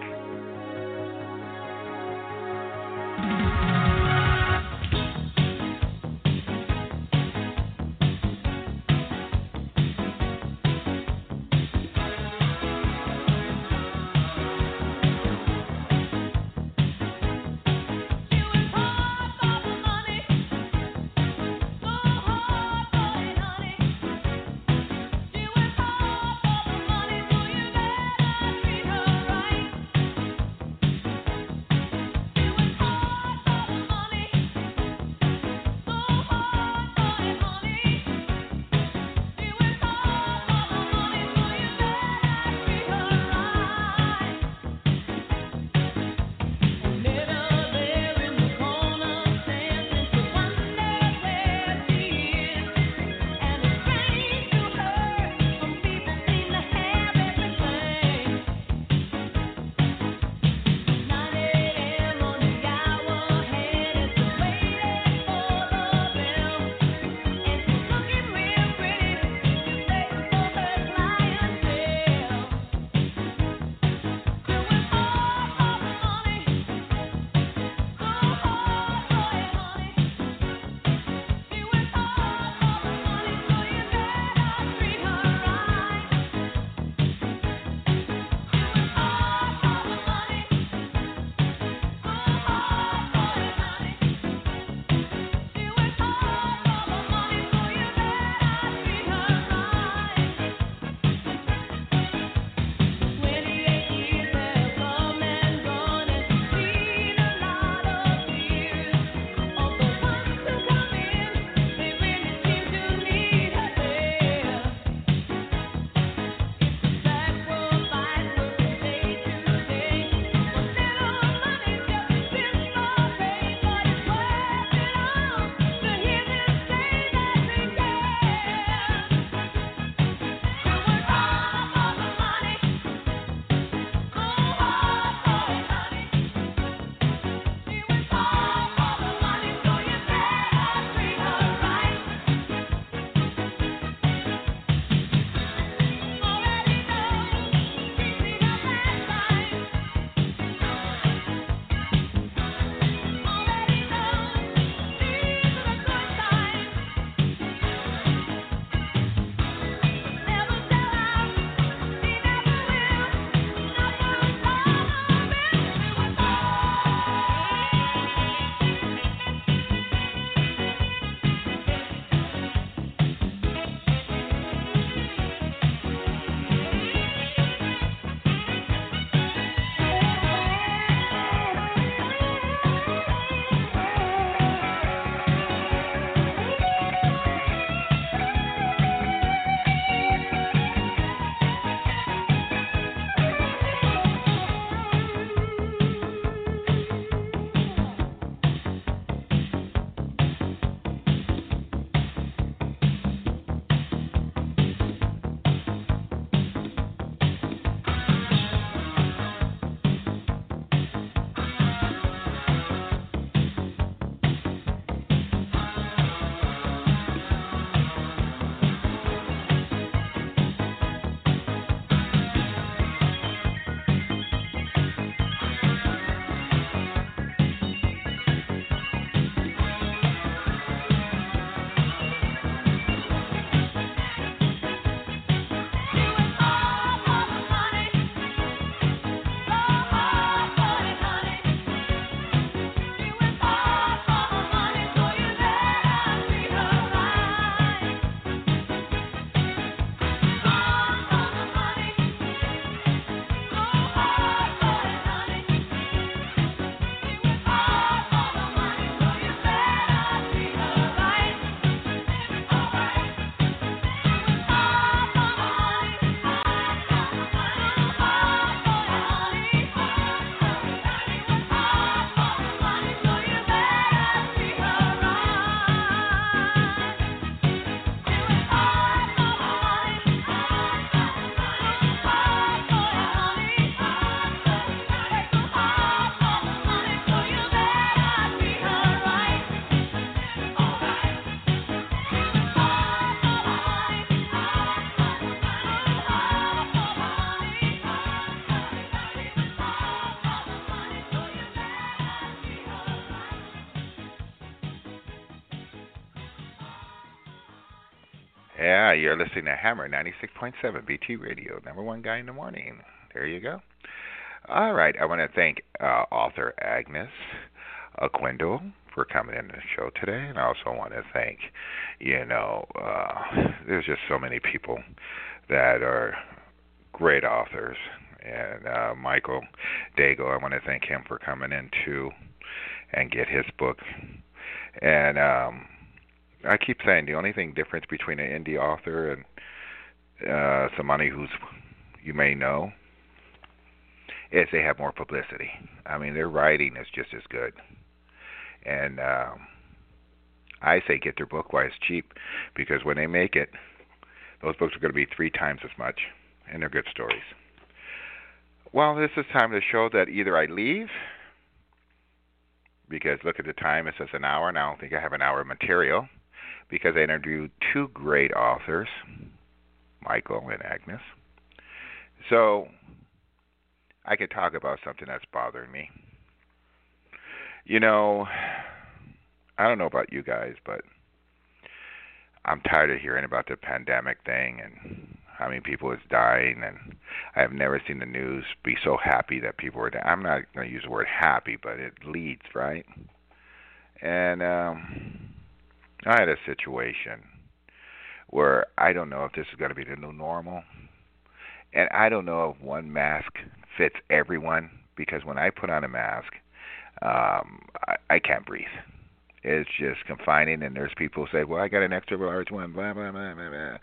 Yeah, you're listening to Hammer ninety-six point seven B T Radio, number one guy in the morning. There you go. All right, I want to thank uh, author Agnes Aquindle for coming in the show today, and I also want to thank, you know, uh, there's just so many people that are great authors, and uh, Michael Dago, I want to thank him for coming in too, and get his book, and um, I keep saying the only thing difference between an indie author and uh, somebody who's you may know is they have more publicity. I mean, their writing is just as good. And um, I say get their book while it's cheap, because when they make it, those books are going to be three times as much, and they're good stories. Well, this is time to show that either I leave, because look at the time, it says an hour, and I don't think I have an hour of material, because I interviewed two great authors, Michael and Agnes. So I could talk about something that's bothering me. You know, I don't know about you guys, but I'm tired of hearing about the pandemic thing and how many people is dying, and I have never seen the news be so happy that people are dying. I'm not going to use the word happy, but it leads, right? And um, I had a situation where I don't know if this is going to be the new normal, and I don't know if one mask fits everyone, because when I put on a mask, um, I, I can't breathe. It's just confining, and there's people who say, well, I got an extra large one, blah, blah, blah, blah, blah.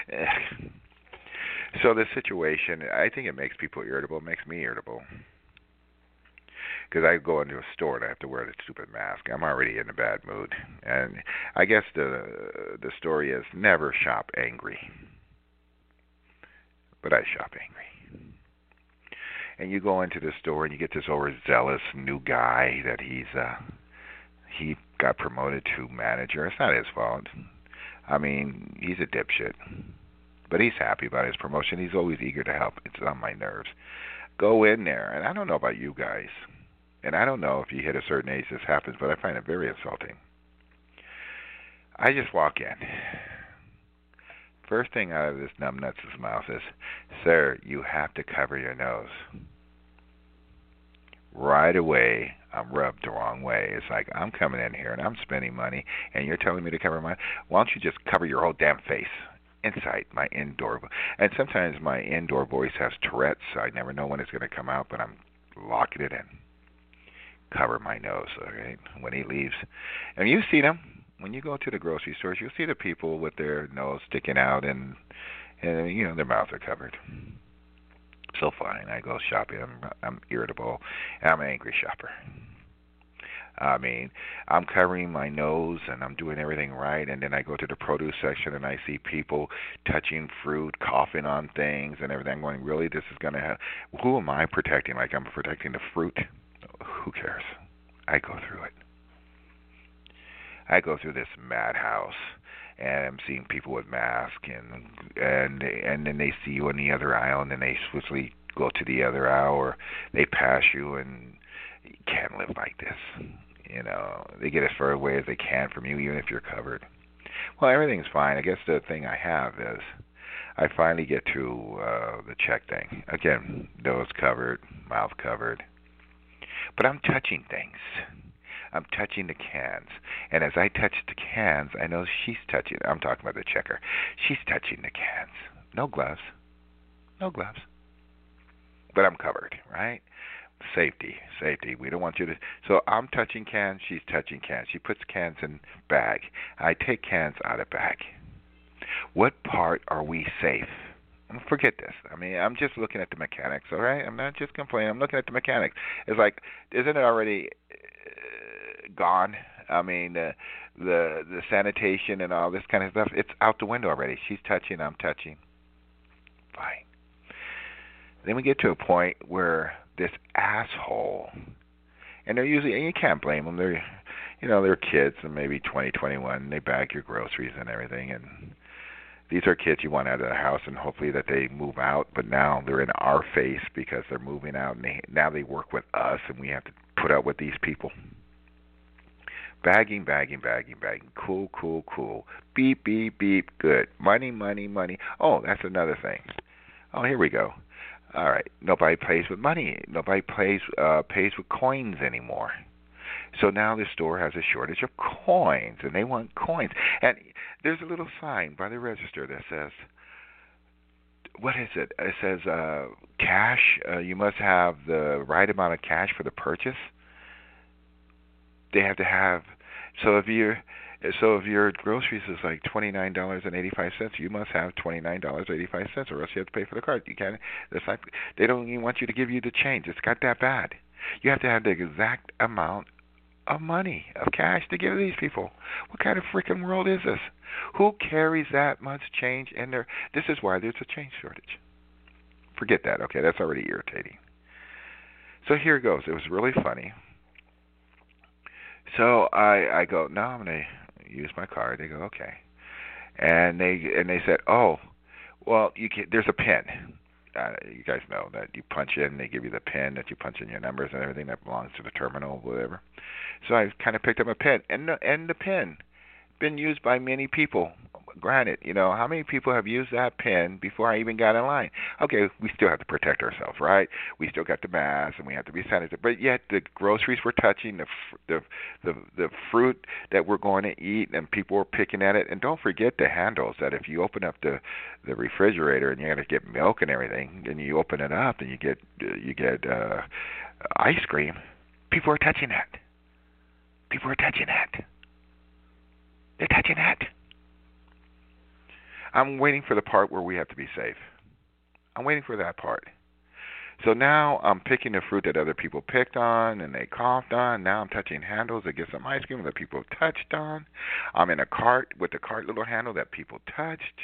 So the situation, I think it makes people irritable. It makes me irritable. Because I go into a store and I have to wear the stupid mask. I'm already in a bad mood. And I guess the the story is never shop angry. But I shop angry. And you go into the store and you get this overzealous new guy that he's uh he got promoted to manager. It's not his fault. I mean, he's a dipshit. But he's happy about his promotion. He's always eager to help. It's on my nerves. Go in there, and I don't know about you guys, and I don't know if you hit a certain age this happens, but I find it very insulting. I just walk in. First thing out of this numbnuts' mouth is, sir, you have to cover your nose. Right away, I'm rubbed the wrong way. It's like, I'm coming in here, and I'm spending money, and you're telling me to cover my... Why don't you just cover your whole damn face? Inside my indoor, and sometimes my indoor voice has Tourette's, so I never know when it's going to come out, but I'm locking it in. Cover my nose, okay, when he leaves. And you see them when you go to the grocery stores. You'll see the people with their nose sticking out, and, and you know, their mouths are covered. So fine, I go shopping. I'm, I'm irritable, and I'm an angry shopper. I mean, I'm covering my nose and I'm doing everything right, and then I go to the produce section and I see people touching fruit, coughing on things and everything. I'm going, really, this is going to have... Who am I protecting? Like I'm protecting the fruit? Who cares? I go through it. I go through this madhouse, and I'm seeing people with masks, and and and then they see you in the other aisle, and then they swiftly go to the other aisle, or they pass you, and you can't live like this. You know, they get as far away as they can from you, even if you're covered. Well, everything's fine. I guess the thing I have is I finally get to uh, the check thing. Again, nose covered, mouth covered. But I'm touching things. I'm touching the cans. And as I touch the cans, I know she's touching. I'm talking about the checker. She's touching the cans. No gloves. No gloves. But I'm covered, right? Safety, safety. We don't want you to... So I'm touching cans, she's touching cans. She puts cans in bag. I take cans out of bag. What part are we safe? Forget this. I mean, I'm just looking at the mechanics, all right? I'm not just complaining. I'm looking at the mechanics. It's like, isn't it already uh, gone? I mean, the, the the sanitation and all this kind of stuff, it's out the window already. She's touching, I'm touching. Fine. Then we get to a point where this asshole, and they're usually, and you can't blame them, they're, you know, they're kids, and maybe twenty, twenty-one, they bag your groceries and everything, and these are kids you want out of the house, and hopefully that they move out, but now they're in our face because they're moving out, and they, now they work with us, and we have to put up with these people. Bagging, bagging, bagging, bagging. Cool, cool, cool. Beep, beep, beep. Good. Money, money, money. Oh, that's another thing. Oh, here we go. All right. Nobody pays with money. Nobody pays uh, pays with coins anymore. So now the store has a shortage of coins, and they want coins. And there's a little sign by the register that says, what is it? It says uh, cash. Uh, you must have the right amount of cash for the purchase. They have to have. So if you so if your groceries is like twenty nine dollars and eighty five cents, you must have twenty nine dollars eighty five cents, or else you have to pay for the card. You can't. It's like they don't even want you to give you the change. It's got that bad. You have to have the exact amount of money, of cash to give these people. What kind of freaking world is this? Who carries that much change in there? This is why there's a change shortage. Forget that. Okay, that's already irritating. So here it goes. It was really funny. So I I go, no, I'm going to use my card. They go, okay. And they and they said, oh, well, you can, there's a pin. Uh, you guys know that you punch in, they give you the pin that you punch in your numbers and everything that belongs to the terminal, whatever. So I kind of picked up a pin, and the, and the pin been used by many people. Granted, you know, how many people have used that pin before I even got in line? Okay, we still have to protect ourselves, right? We still got the mask, and we have to be sanitized. But yet the groceries we're touching, the the the the fruit that we're going to eat, and people are picking at it. And don't forget the handles. That if you open up the the refrigerator and you're going to get milk and everything, and you open it up and you get uh, you get uh, ice cream, people are touching that. People are touching that. They're touching that. I'm waiting for the part where we have to be safe. I'm waiting for that part. So now I'm picking the fruit that other people picked on and they coughed on. Now I'm touching handles that get some ice cream that people touched on. I'm in a cart with the cart little handle that people touched.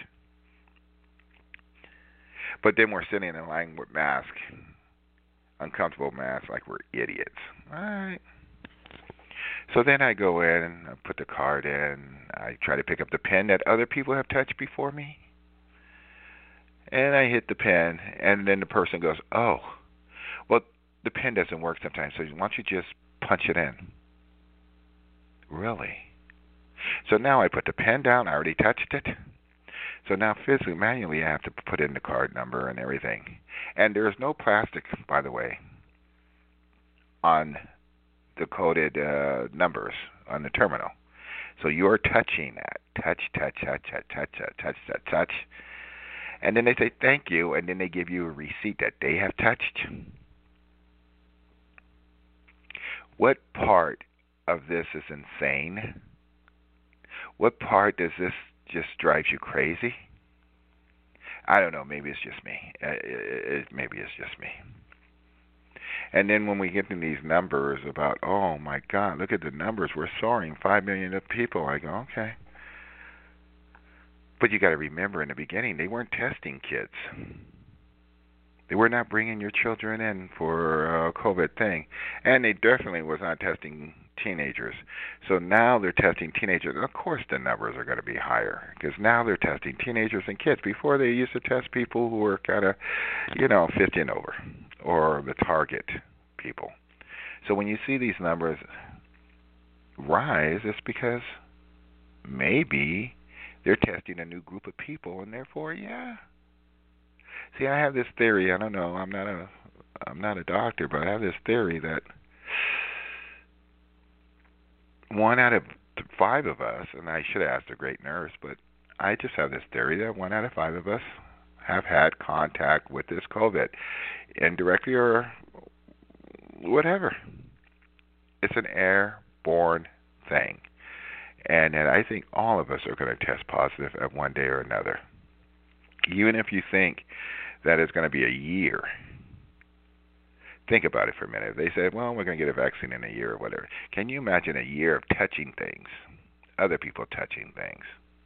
But then we're sitting in line with masks, uncomfortable masks, like we're idiots. All right. So then I go in and I put the card in. I try to pick up the pen that other people have touched before me. And I hit the pen, and then the person goes, oh, well, the pen doesn't work sometimes, so why don't you just punch it in? Really? So now I put the pen down. I already touched it. So now physically, manually, I have to put in the card number and everything. And there's no plastic, by the way, on the coded uh, numbers on the terminal. So you're touching that. Touch, touch, touch, touch, touch, touch, touch, touch, touch. And then they say thank you, and then they give you a receipt that they have touched. What part of this is insane? What part does this just drive you crazy? I don't know. Maybe it's just me. It, it, it, maybe it's just me. And then when we get to these numbers about, oh, my God, look at the numbers. We're soaring, five million people. I go, okay. But you got to remember, in the beginning, they weren't testing kids. They were not bringing your children in for a COVID thing. And they definitely was not testing teenagers. So now they're testing teenagers. And of course the numbers are going to be higher because now they're testing teenagers and kids. Before they used to test people who were kind of, you know, fifty and over, or the target people. So when you see these numbers rise, it's because maybe they're testing a new group of people, and therefore, yeah. See, I have this theory. I don't know. I'm not a, I'm not a doctor, but I have this theory that one out of five of us, and I should have asked a great nurse, but I just have this theory that one out of five of us have had contact with this COVID, indirectly or whatever. It's an airborne thing. And and I think all of us are going to test positive at one day or another. Even if you think that it's going to be a year. Think about it for a minute. If they said, well, we're going to get a vaccine in a year or whatever. Can you imagine a year of touching things, other people touching things?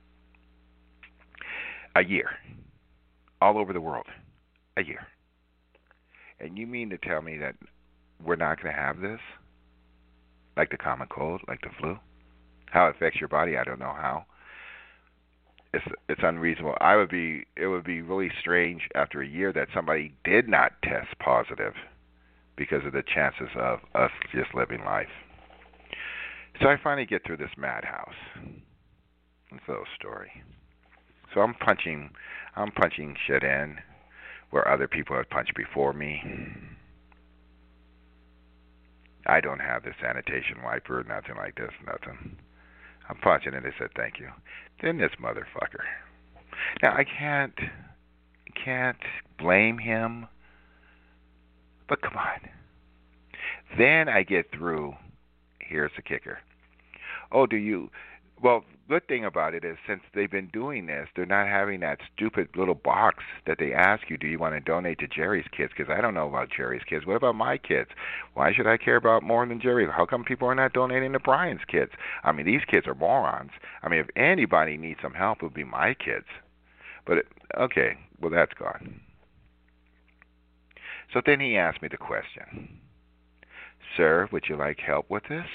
A year. All over the world. A year. And you mean to tell me that we're not going to have this? Like the common cold, like the flu? How it affects your body, I don't know how. It's it's unreasonable. I would be it would be really strange after a year that somebody did not test positive because of the chances of us just living life. So I finally get through this madhouse. It's a little story. So I'm punching, I'm punching shit in where other people have punched before me. I don't have the sanitation wiper, nothing like this, nothing. I'm punching it. They said thank you. Then this motherfucker. Now I can't, can't blame him. But come on. Then I get through. Here's the kicker. Oh, do you? Well, good thing about it is since they've been doing this, they're not having that stupid little box that they ask you, do you want to donate to Jerry's kids? Because I don't know about Jerry's kids. What about my kids? Why should I care about more than Jerry? How come people are not donating to Brian's kids? I mean, these kids are morons. I mean, if anybody needs some help, it would be my kids. But, it, okay, well, that's gone. So then he asked me the question, sir, would you like help with this?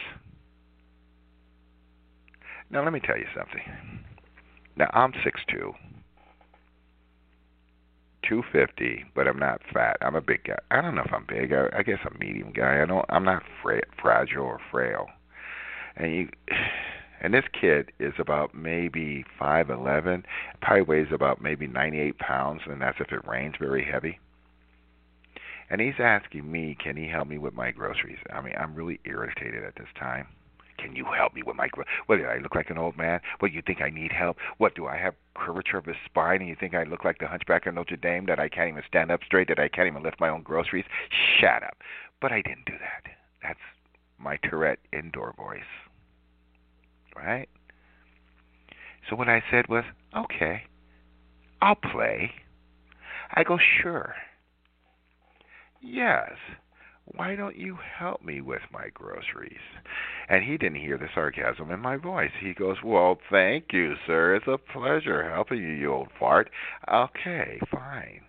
Now, let me tell you something. Now, I'm six two, two fifty, but I'm not fat. I'm a big guy. I don't know if I'm big. I, I guess I'm a medium guy. I don't. I'm not fra- fragile or frail. And you, and this kid is about maybe five eleven. Probably weighs about maybe ninety-eight pounds, and that's if it rains very heavy. And he's asking me, can he help me with my groceries? I mean, I'm really irritated at this time. Can you help me with my groceries? What, do I look like an old man? What, you think I need help? What, do I have curvature of the spine and you think I look like the Hunchback of Notre Dame, that I can't even stand up straight, that I can't even lift my own groceries? Shut up. But I didn't do that. That's my Tourette indoor voice. Right? So what I said was, okay, I'll play. I go, sure. Yes, why don't you help me with my groceries? And he didn't hear the sarcasm in my voice. He goes, well, thank you, sir. It's a pleasure helping you, you old fart. Okay, fine.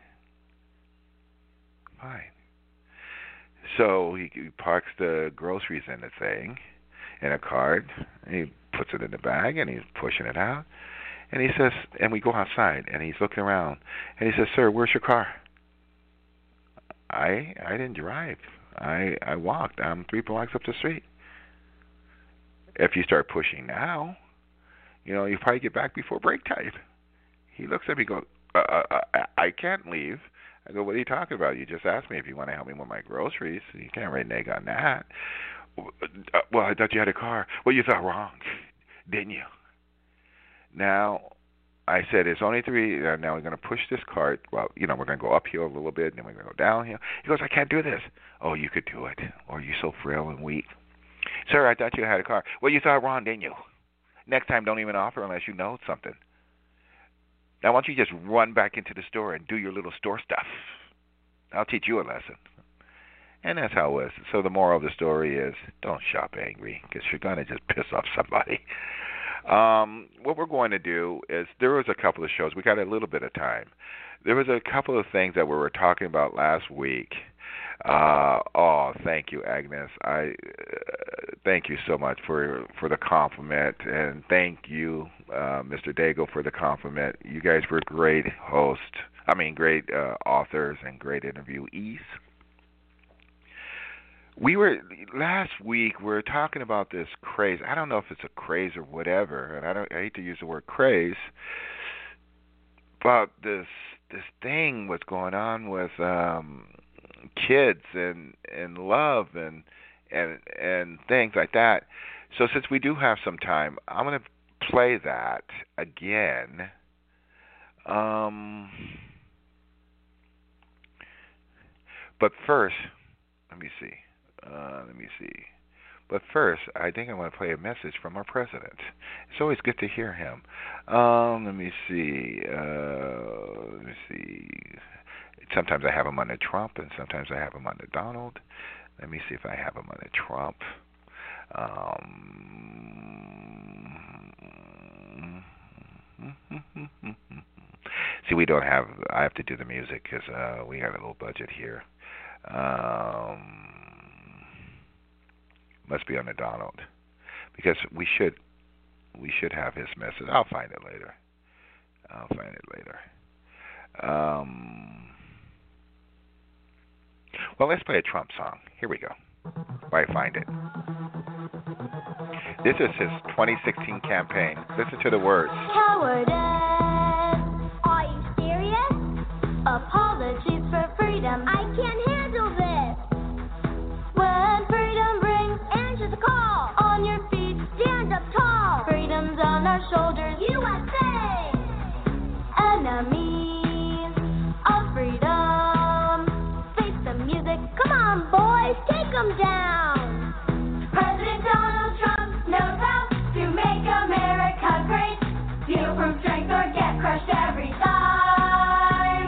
Fine. So he, he parks the groceries in the thing, in a cart, and he puts it in the bag, and he's pushing it out. And he says, and we go outside, and he's looking around, and he says, sir, where's your car? I I didn't drive. I I walked. I'm three blocks up the street. If you start pushing now, you know, you probably get back before break time. He looks at me and goes, uh, uh, uh, I can't leave. I go, what are you talking about? You just asked me if you want to help me with my groceries. You can't renege on that. Uh, well, I thought you had a car. Well, you thought wrong, didn't you? Now, I said, it's only three. Uh, now we're going to push this cart. Well, you know, we're going to go uphill a little bit, and then we're going to go downhill. He goes, I can't do this. Oh, you could do it. Or you're so frail and weak. Sir, I thought you had a car. Well, you thought wrong, didn't you? Next time, don't even offer unless you know something. Now, why don't you just run back into the store and do your little store stuff? I'll teach you a lesson. And that's how it was. So the moral of the story is, don't shop angry, because you're going to just piss off somebody. Um, what we're going to do is, there was a couple of shows. We got a little bit of time. There was a couple of things that we were talking about last week. Uh, oh, thank you, Agnes. I uh, thank you so much for for the compliment, and thank you, uh, Mister Daigle, for the compliment. You guys were great hosts. I mean, great uh, authors and great interviewees. We were last week. We were talking about this craze. I don't know if it's a craze or whatever, and I don't. I hate to use the word craze, but this this thing was going on with um, kids and and love and and and things like that. So since we do have some time, I'm going to play that again. Um, but first, let me see. Uh, let me see. But first, I think I want to play a message from our president. It's always good to hear him. Um, let me see. Uh, let me see. Sometimes I have him on the Trump, and sometimes I have him on the Donald. Let me see if I have him on the Trump. Um, see, we don't have. I have to do the music because uh, we got a little budget here. Um, must be on the Donald, because we should we should have his message. I'll find it later. I'll find it later. Um, well, let's play a Trump song. Here we go. Where I find it. This is his twenty sixteen campaign. Listen to the words. Cowardice. Are you serious? Apologies for freedom. I can't handle this. When freedom rings, answer the call. On your feet, stand up tall. Freedom's on our shoulders. U S A. Enemies of freedom. Face the music. Come on, boys, take them down. President Donald Trump knows how to make America great. Steal from strength or get crushed every time.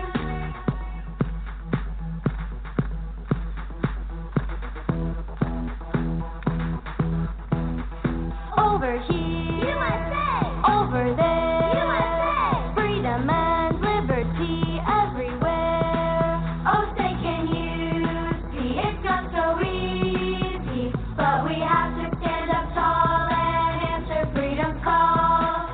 Over here, U S A. Over there, U S A. Freedom and liberty everywhere. Oh, say can you see it's not so easy, but we have to stand up tall and answer freedom's call.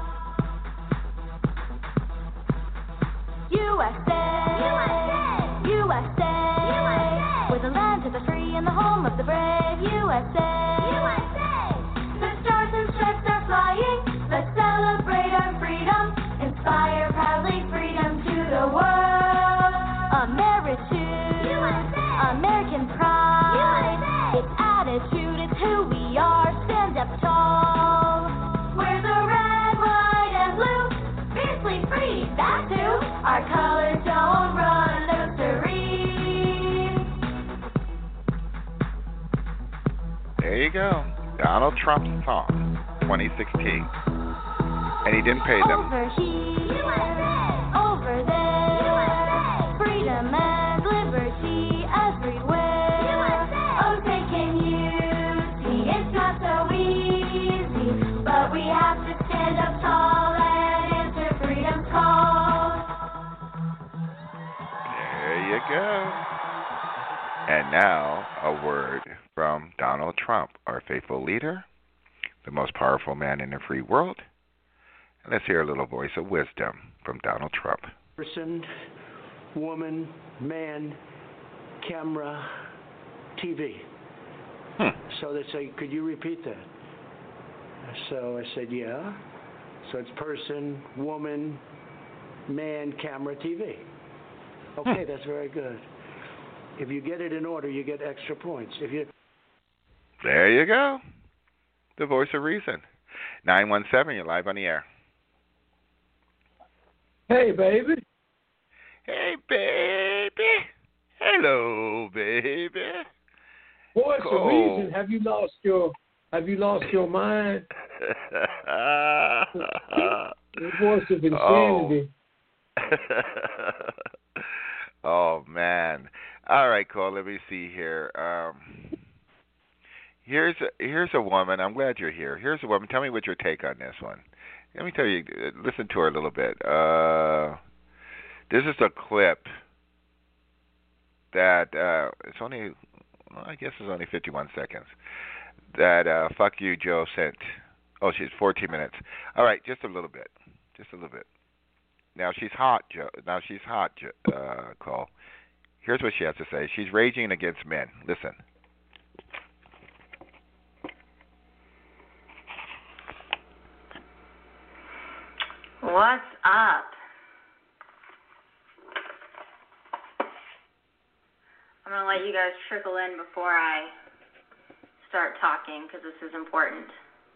U S A, U S A, U S A, U S A. We're the land of the free and the home of the brave. U S A, U S A. The stars and stripes are flying. Let's celebrate our freedom. Inspire proudly freedom to the world. Ameritude, U S A. American pride, U S A. It's attitude, it's who we are. Stand up tall. We're the red, white, and blue. Fiercely free, that's who. Our colors don't run loose. There you go. Donald Trump's song, twenty sixteen. And he didn't pay them. Over here, U S A. Over there, U S A. Freedom and liberty everywhere. U S A. Oh, say can you see it's not so easy, but we have to stand up tall and answer freedom's call. There you go. And now, a word from Donald Trump, our faithful leader, the most powerful man in the free world. And let's hear a little voice of wisdom from Donald Trump. Person, woman, man, camera, T V. Hmm. So they say, could you repeat that? So I said, yeah. So it's person, woman, man, camera, T V. Okay, Hmm. that's very good. If you get it in order, you get extra points. If you There you go. The voice of reason. nine one seven, you're live on the air. Hey, baby. Hey, baby. Hello, baby. Voice Cool. of reason. Have you lost your Have you lost your mind? The voice of insanity. Oh. Oh, man. All right, Cole, let me see here. Um, here's a, here's a woman. I'm glad you're here. Here's a woman. Tell me what your take on this one. Let me tell you, listen to her a little bit. Uh, this is a clip that, uh, it's only, well, I guess it's only fifty-one seconds, that uh, Fuck You Joe sent. Oh, she's fourteen minutes. All right, just a little bit. Just a little bit. Now she's hot, Joe. Now she's hot, uh, Cole. Here's what she has to say. She's raging against men. Listen. What's up? I'm going to let you guys trickle in before I start talking because this is important.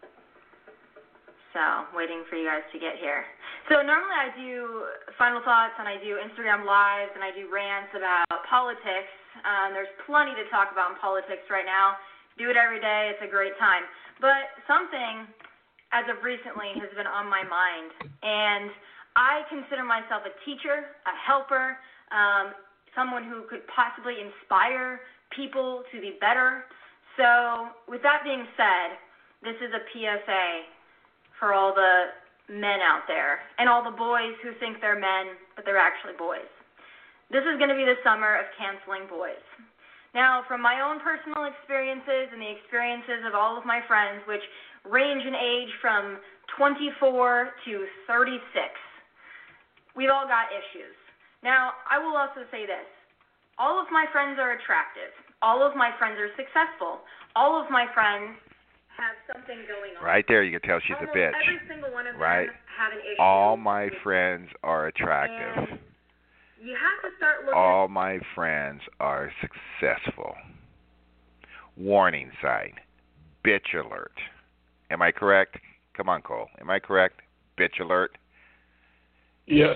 So, waiting for you guys to get here. So, normally I do final thoughts and I do Instagram lives and I do rants about politics. Um, there's plenty to talk about in politics right now. Do it every day. It's a great time. But something, as of recently, has been on my mind. And I consider myself a teacher, a helper, um, someone who could possibly inspire people to be better. So, with that being said, this is a P S A for all the men out there and all the boys who think they're men, but they're actually boys. This is going to be the summer of canceling boys. Now, from my own personal experiences and the experiences of all of my friends, which range in age from twenty-four to thirty-six, we've all got issues. Now, I will also say this. All of my friends are attractive. All of my friends are successful. All of my friends have something going on. Right there, you can tell she's Almost a bitch. Every single one of right? them have an issue. All my friends are attractive. And you have to start looking. All my friends are successful. Warning sign. Bitch alert. Am I correct? Come on, Cole. Am I correct? Bitch alert. Yes.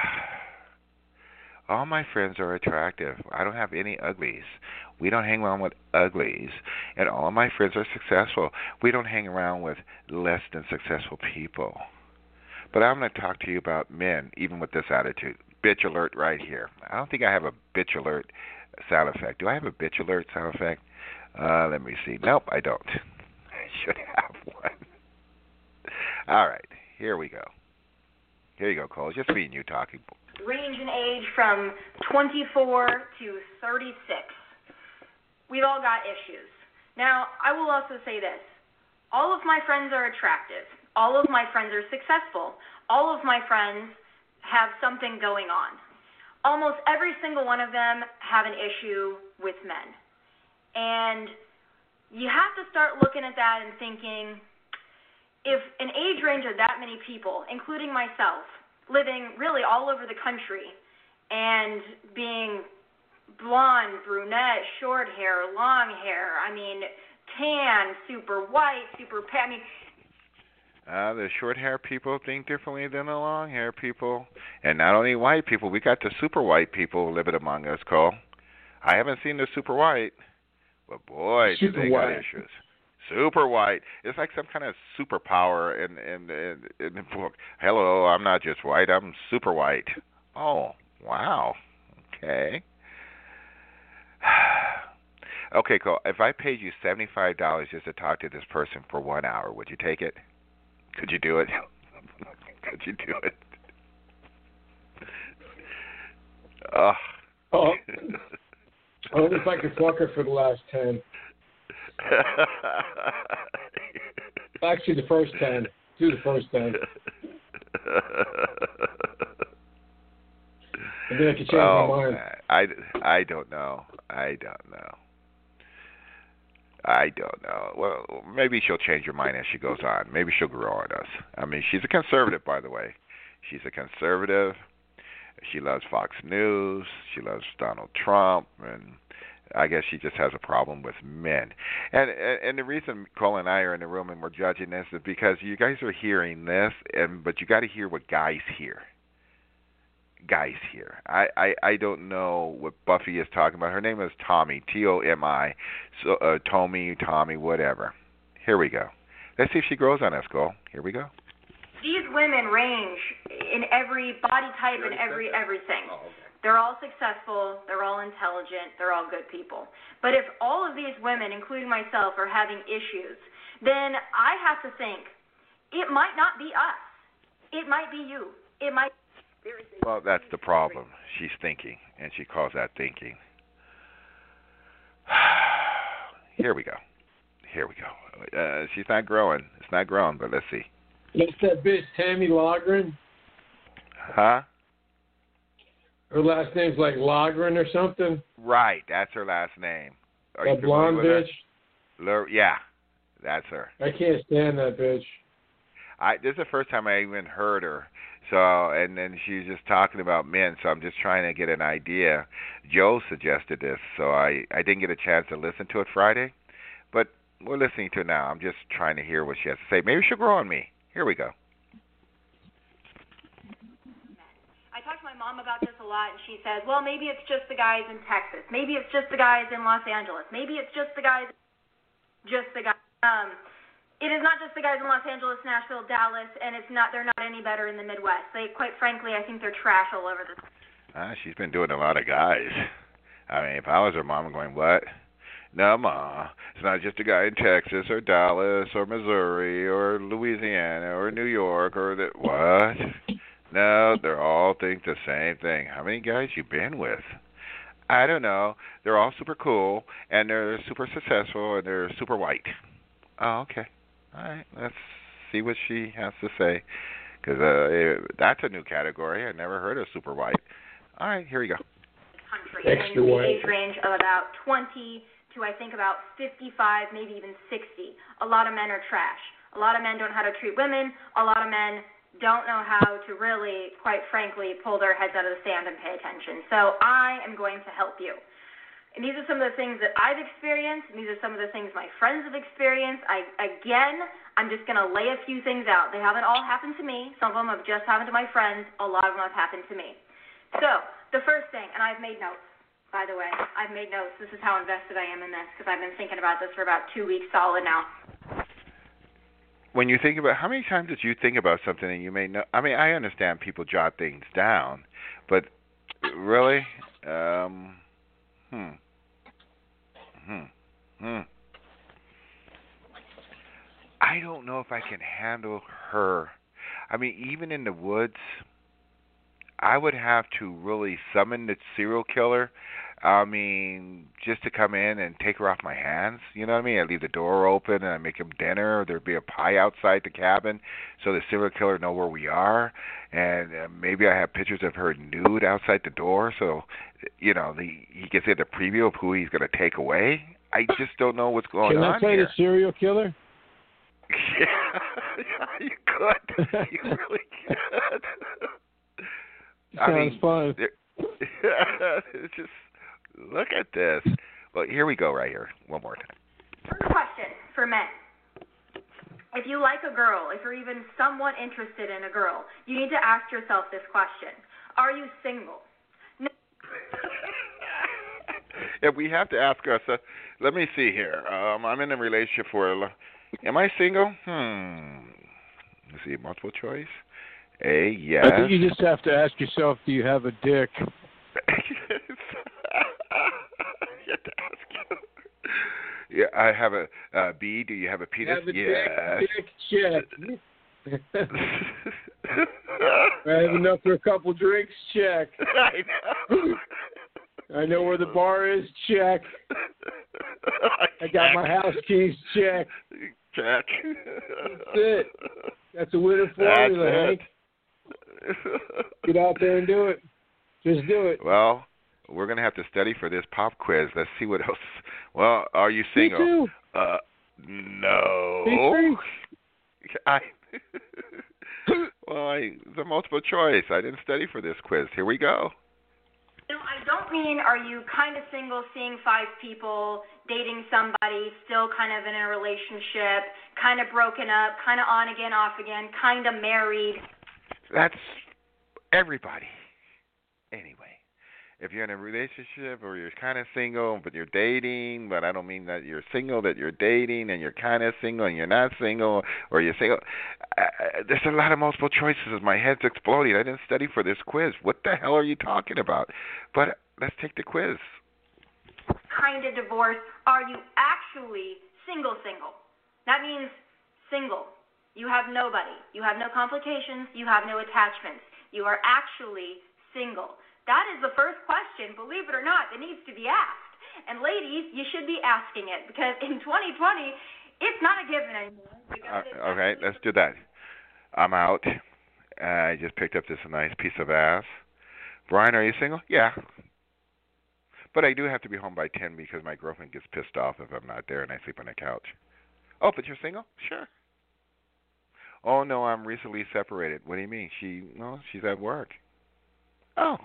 All my friends are attractive. I don't have any uglies. We don't hang around with uglies. And all my friends are successful. We don't hang around with less than successful people. But I'm going to talk to you about men, even with this attitude. Bitch alert right here. I don't think I have a bitch alert sound effect. Do I have a bitch alert sound effect? Uh, let me see. Nope, I don't. I should have one. All right, here we go. Here you go, Cole. Just me and you talking. Range in age from twenty-four to thirty-six. We've all got issues. Now, I will also say this. All of my friends are attractive. All of my friends are successful. All of my friends have something going on. Almost every single one of them have an issue with men. And you have to start looking at that and thinking, if an age range of that many people, including myself, living really all over the country and being blonde, brunette, short hair, long hair, I mean, tan, super white, super pale, I mean, Uh, the short hair people think differently than the long hair people. And not only white people, we got the super white people living among us, Cole. I haven't seen the super white, but boy, Super do they white. got issues. Super white. It's like some kind of superpower in, in, in, in the book. Hello, I'm not just white, I'm super white. Oh, wow. Okay. Okay, Cole, if I paid you seventy-five dollars just to talk to this person for one hour, would you take it? Could you do it? Could you do it? Oh. Oh. I wonder if I could fuck her for the last ten. Actually, the first ten. Do the first ten. And then I could change oh, my mind. Man. I, I don't know. I don't know. I don't know. Well, maybe she'll change her mind as she goes on. Maybe she'll grow on us. I mean, she's a conservative, by the way. She's a conservative. She loves Fox News. She loves Donald Trump, and I guess she just has a problem with men. And and, and the reason Cole and I are in the room and we're judging this is because you guys are hearing this, and but you got to hear what guys hear. Guys here. I, I, I don't know what Buffy is talking about. Her name is Tommy, T O M I, so uh, Tommy, Tommy, whatever. Here we go. Let's see if she grows on us, Cole. Here we go. these women range in every body type and every everything. Oh, okay. They're all successful, they're all intelligent, they're all good people. But if all of these women, including myself, are having issues, then I have to think, it might not be us. It might be you. It might. Well, that's the problem. She's thinking, and she calls that thinking. Here we go. Here we go. Uh, she's not growing. It's not growing, but let's see. That's that bitch, Tammy Logren. Huh? Her last name's like Logren or something. Right, that's her last name. Are That you familiar blonde with bitch. her? L- yeah, that's her. I can't stand that bitch. I this is the first time I even heard her. So, and then she's just talking about men, so I'm just trying to get an idea. Joe suggested this, so I, I didn't get a chance to listen to it Friday, but we're listening to it now. I'm just trying to hear what she has to say. Maybe she'll grow on me. Here we go. I talk to my mom about this a lot, and she says, well, maybe it's just the guys in Texas. Maybe it's just the guys in Los Angeles. Maybe it's just the guys, just the guys. Um, It is not just the guys in Los Angeles, Nashville, Dallas, and it's not. They're not any better in the Midwest. They, quite frankly, I think they're trash all over the. Ah, she's been doing a lot of guys. I mean, if I was her mom, I'm going, what? No, Ma. It's not just a guy in Texas or Dallas or Missouri or Louisiana or New York or the what? No, they all think the same thing. How many guys you been with? I don't know. They're all super cool and they're super successful and they're super white. Oh, okay. All right, let's see what she has to say, because uh, that's a new category. I never heard of super white. All right, here we go. Country Extra in the white. age range of about twenty to, I think, about fifty-five, maybe even sixty. A lot of men are trash. A lot of men don't know how to treat women. A lot of men don't know how to really, quite frankly, pull their heads out of the sand and pay attention. So I am going to help you. And these are some of the things that I've experienced, and these are some of the things my friends have experienced. I, again, I'm just going to lay a few things out. They haven't all happened to me. Some of them have just happened to my friends. A lot of them have happened to me. So the first thing, and I've made notes, by the way. I've made notes. This is how invested I am in this, because I've been thinking about this for about two weeks solid now. When you think about, how many times did you think about something and you may know? I mean, I understand people jot things down, but really, um, hmm. Hmm. Hmm. I don't know if I can handle her. I mean, even in the woods, I would have to really summon the serial killer. I mean, just to come in and take her off my hands. You know what I mean? I leave the door open and I make him dinner. Or there'd be a pie outside the cabin, so the serial killer know where we are. And uh, maybe I have pictures of her nude outside the door, so you know the he can see the preview of who he's going to take away. I just don't know what's going Can on I play here. the serial killer? Yeah, yeah, you could. You really could. I Sounds mean, fun. Yeah, it's just look at this. Well, here we go right here. One more time. First question for men. If you like a girl, if you're even somewhat interested in a girl, you need to ask yourself this question. Are you single? No. Yeah, we have to ask us. Uh, let me see here. Um, I'm in a relationship for. Am I single? Hmm. Let's see. Multiple choice. A, yes. I think you just have to ask yourself, do you have a dick? You have to ask you. Yeah, I have a uh, B. Do you have a penis? Have a yes. Dick, dick check. I have enough for a couple drinks? Check. I know. I know where the bar is? Check. I got my house keys? Check. Check. That's it. That's a winning formula, Hank. Get out there and do it. Just do it. Well, we're going to have to study for this pop quiz. Let's see what else. Well, are you single? Me too. Uh, no. Me too. I, well, I, it's a multiple choice. I didn't study for this quiz. Here we go. No, I don't mean are you kind of single, seeing five people, dating somebody, still kind of in a relationship, kind of broken up, kind of on again, off again, kind of married. That's everybody. Anyway, if you're in a relationship or you're kind of single but you're dating, but I don't mean that you're single, that you're dating and you're kind of single and you're not single, or you're single, uh, there's a lot of multiple choices. My head's exploding. I didn't study for this quiz. What the hell are you talking about? But let's take the quiz. Kind of divorced. Are you actually single single? That means single. You have nobody. You have no complications. You have no attachments. You are actually single. That is the first question, believe it or not, that needs to be asked. And ladies, you should be asking it, because in twenty twenty, it's not a given anymore. Uh, okay, let's do that. I'm out. Uh, I just picked up this nice piece of ass. Brian, are you single? Yeah. But I do have to be home by ten because my girlfriend gets pissed off if I'm not there and I sleep on the couch. Oh, but you're single? Sure. Oh, no, I'm recently separated. What do you mean? She, no, she's at work. Oh.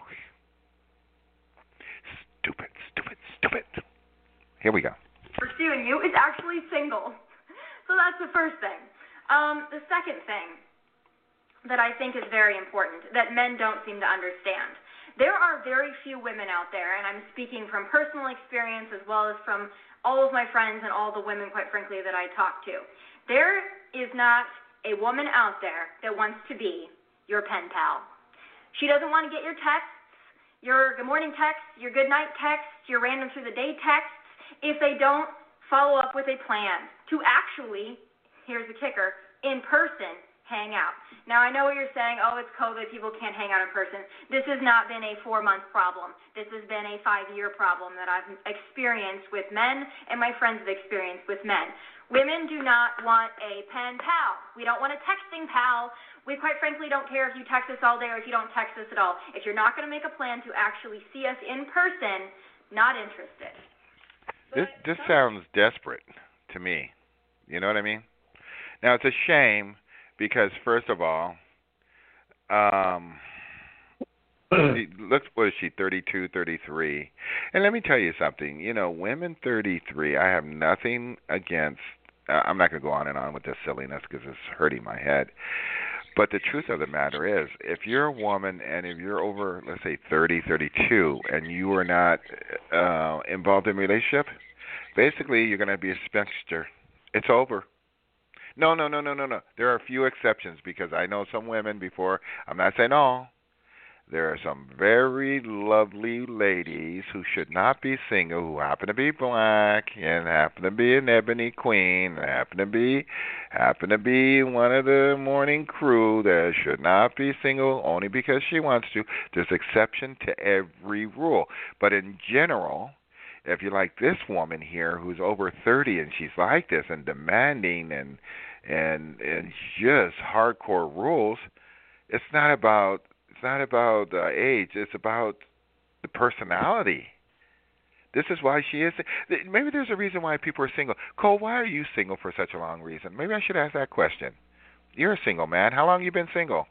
Stupid, stupid, stupid. Here we go. Pursuing you is actually single. So that's the first thing. Um, the second thing that I think is very important that men don't seem to understand. There are very few women out there, and I'm speaking from personal experience as well as from all of my friends and all the women, quite frankly, that I talk to. There is not a woman out there that wants to be your pen pal. She doesn't want to get your texts, your good morning texts, your good night texts, your random through the day texts, if they don't follow up with a plan to actually, here's the kicker, in person, hang out. Now, I know what you're saying, oh, it's COVID, people can't hang out in person. This has not been a four-month problem. This has been a five-year problem that I've experienced with men and my friends have experienced with men. Women do not want a pen pal. We don't want a texting pal. We quite frankly don't care if you text us all day or if you don't text us at all. If you're not going to make a plan to actually see us in person, not interested. This this sounds desperate to me. You know what I mean? Now it's a shame because first of all, um, she, look, what is she? thirty-two, thirty-three, and let me tell you something. You know, women thirty-three. I have nothing against. Uh, I'm not going to go on and on with this silliness because it's hurting my head. But the truth of the matter is, if you're a woman and if you're over, let's say, thirty, thirty-two, and you are not uh, involved in a relationship, basically you're going to be a spinster. It's over. No, no, no, no, no, no. There are a few exceptions because I know some women before. I'm not saying all. There are some very lovely ladies who should not be single, who happen to be black and happen to be an ebony queen, and happen to be happen to be one of the morning crew that should not be single only because she wants to. There's exception to every rule. But in general, if you're like this woman here who's over thirty and she's like this and demanding and and and just hardcore rules, it's not about It's not about uh, age. It's about the personality. This is why she is. Maybe there's a reason why people are single. Cole, why are you single for such a long reason? Maybe I should ask that question. You're a single man. How long have you been single?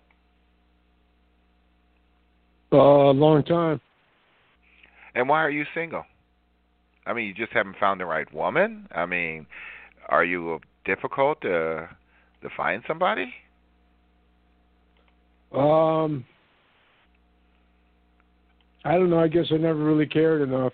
Uh, a long time. And why are you single? I mean, you just haven't found the right woman? I mean, are you difficult to to find somebody? Um... I don't know. I guess I never really cared enough.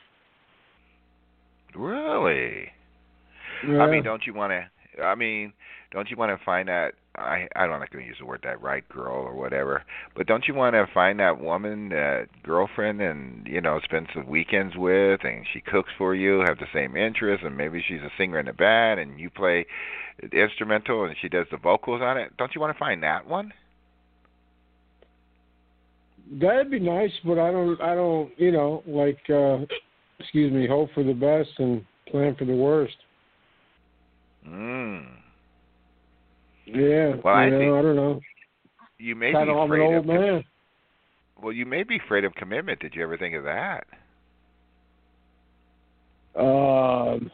Really? Yeah. I mean, don't you want to? I mean, don't you want to find that? I I don't like to use the word that right girl or whatever. But don't you want to find that woman, that girlfriend, and you know, spend some weekends with, and she cooks for you, have the same interests, and maybe she's a singer in the band, and you play the instrumental, and she does the vocals on it. Don't you want to find that one? That'd be nice, but I don't, I don't, you know, like, uh, excuse me, hope for the best and plan for the worst. Mm. Yeah, well, you I know, think I don't know. You may kind be of afraid an of old man. Well, you may be afraid of commitment. Did you ever think of that? Um,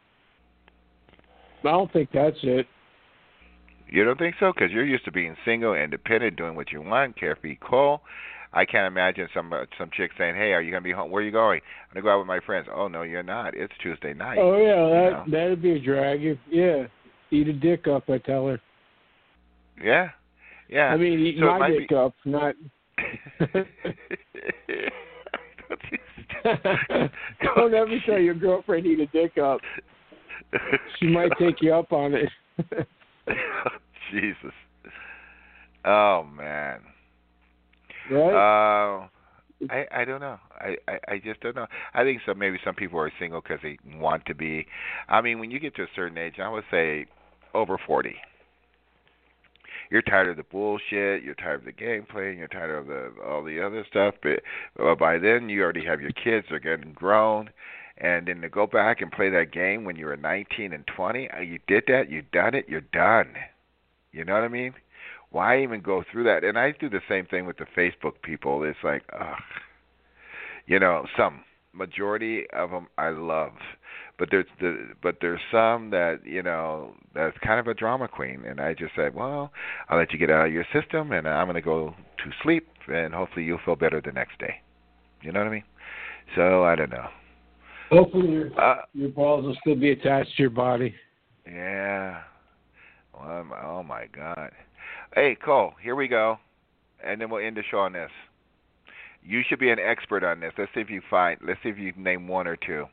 I don't think that's it. You don't think so? Because you're used to being single, independent, doing what you want, carefree, cool. I can't imagine some uh, some chick saying, "Hey, are you gonna be home? Where are you going? I'm gonna go out with my friends." Oh no, you're not. It's Tuesday night. Oh yeah, that you know? that'd be a drag. If, yeah, eat a dick up. I tell her. Yeah, yeah. I mean, eat so my dick be... up, not. Don't ever tell your girlfriend eat a dick up. She might take you up on it. Jesus. Oh man. Right? Uh, I I don't know. I, I, I just don't know. I think so. Maybe some people are single because they want to be. I mean, when you get to a certain age, I would say over forty. You're tired of the bullshit. You're tired of the gameplay. You're tired of the all the other stuff. But well, by then, you already have your kids. They're getting grown. And then to go back and play that game when you were nineteen and twenty, you did that. You done it. You're done. You know what I mean? Why even go through that? And I do the same thing with the Facebook people. It's like, ugh. You know, some majority of them I love, but there's the but there's some that you know that's kind of a drama queen, and I just said, well, I'll let you get out of your system, and I'm gonna go to sleep, and hopefully you'll feel better the next day. You know what I mean? So I don't know. Hopefully your uh, your balls will still be attached to your body. Yeah. Well, I'm, oh my God. Hey, Cole, here we go, and then we'll end the show on this. You should be an expert on this. Let's see if you find. Let's see if you can name one or two.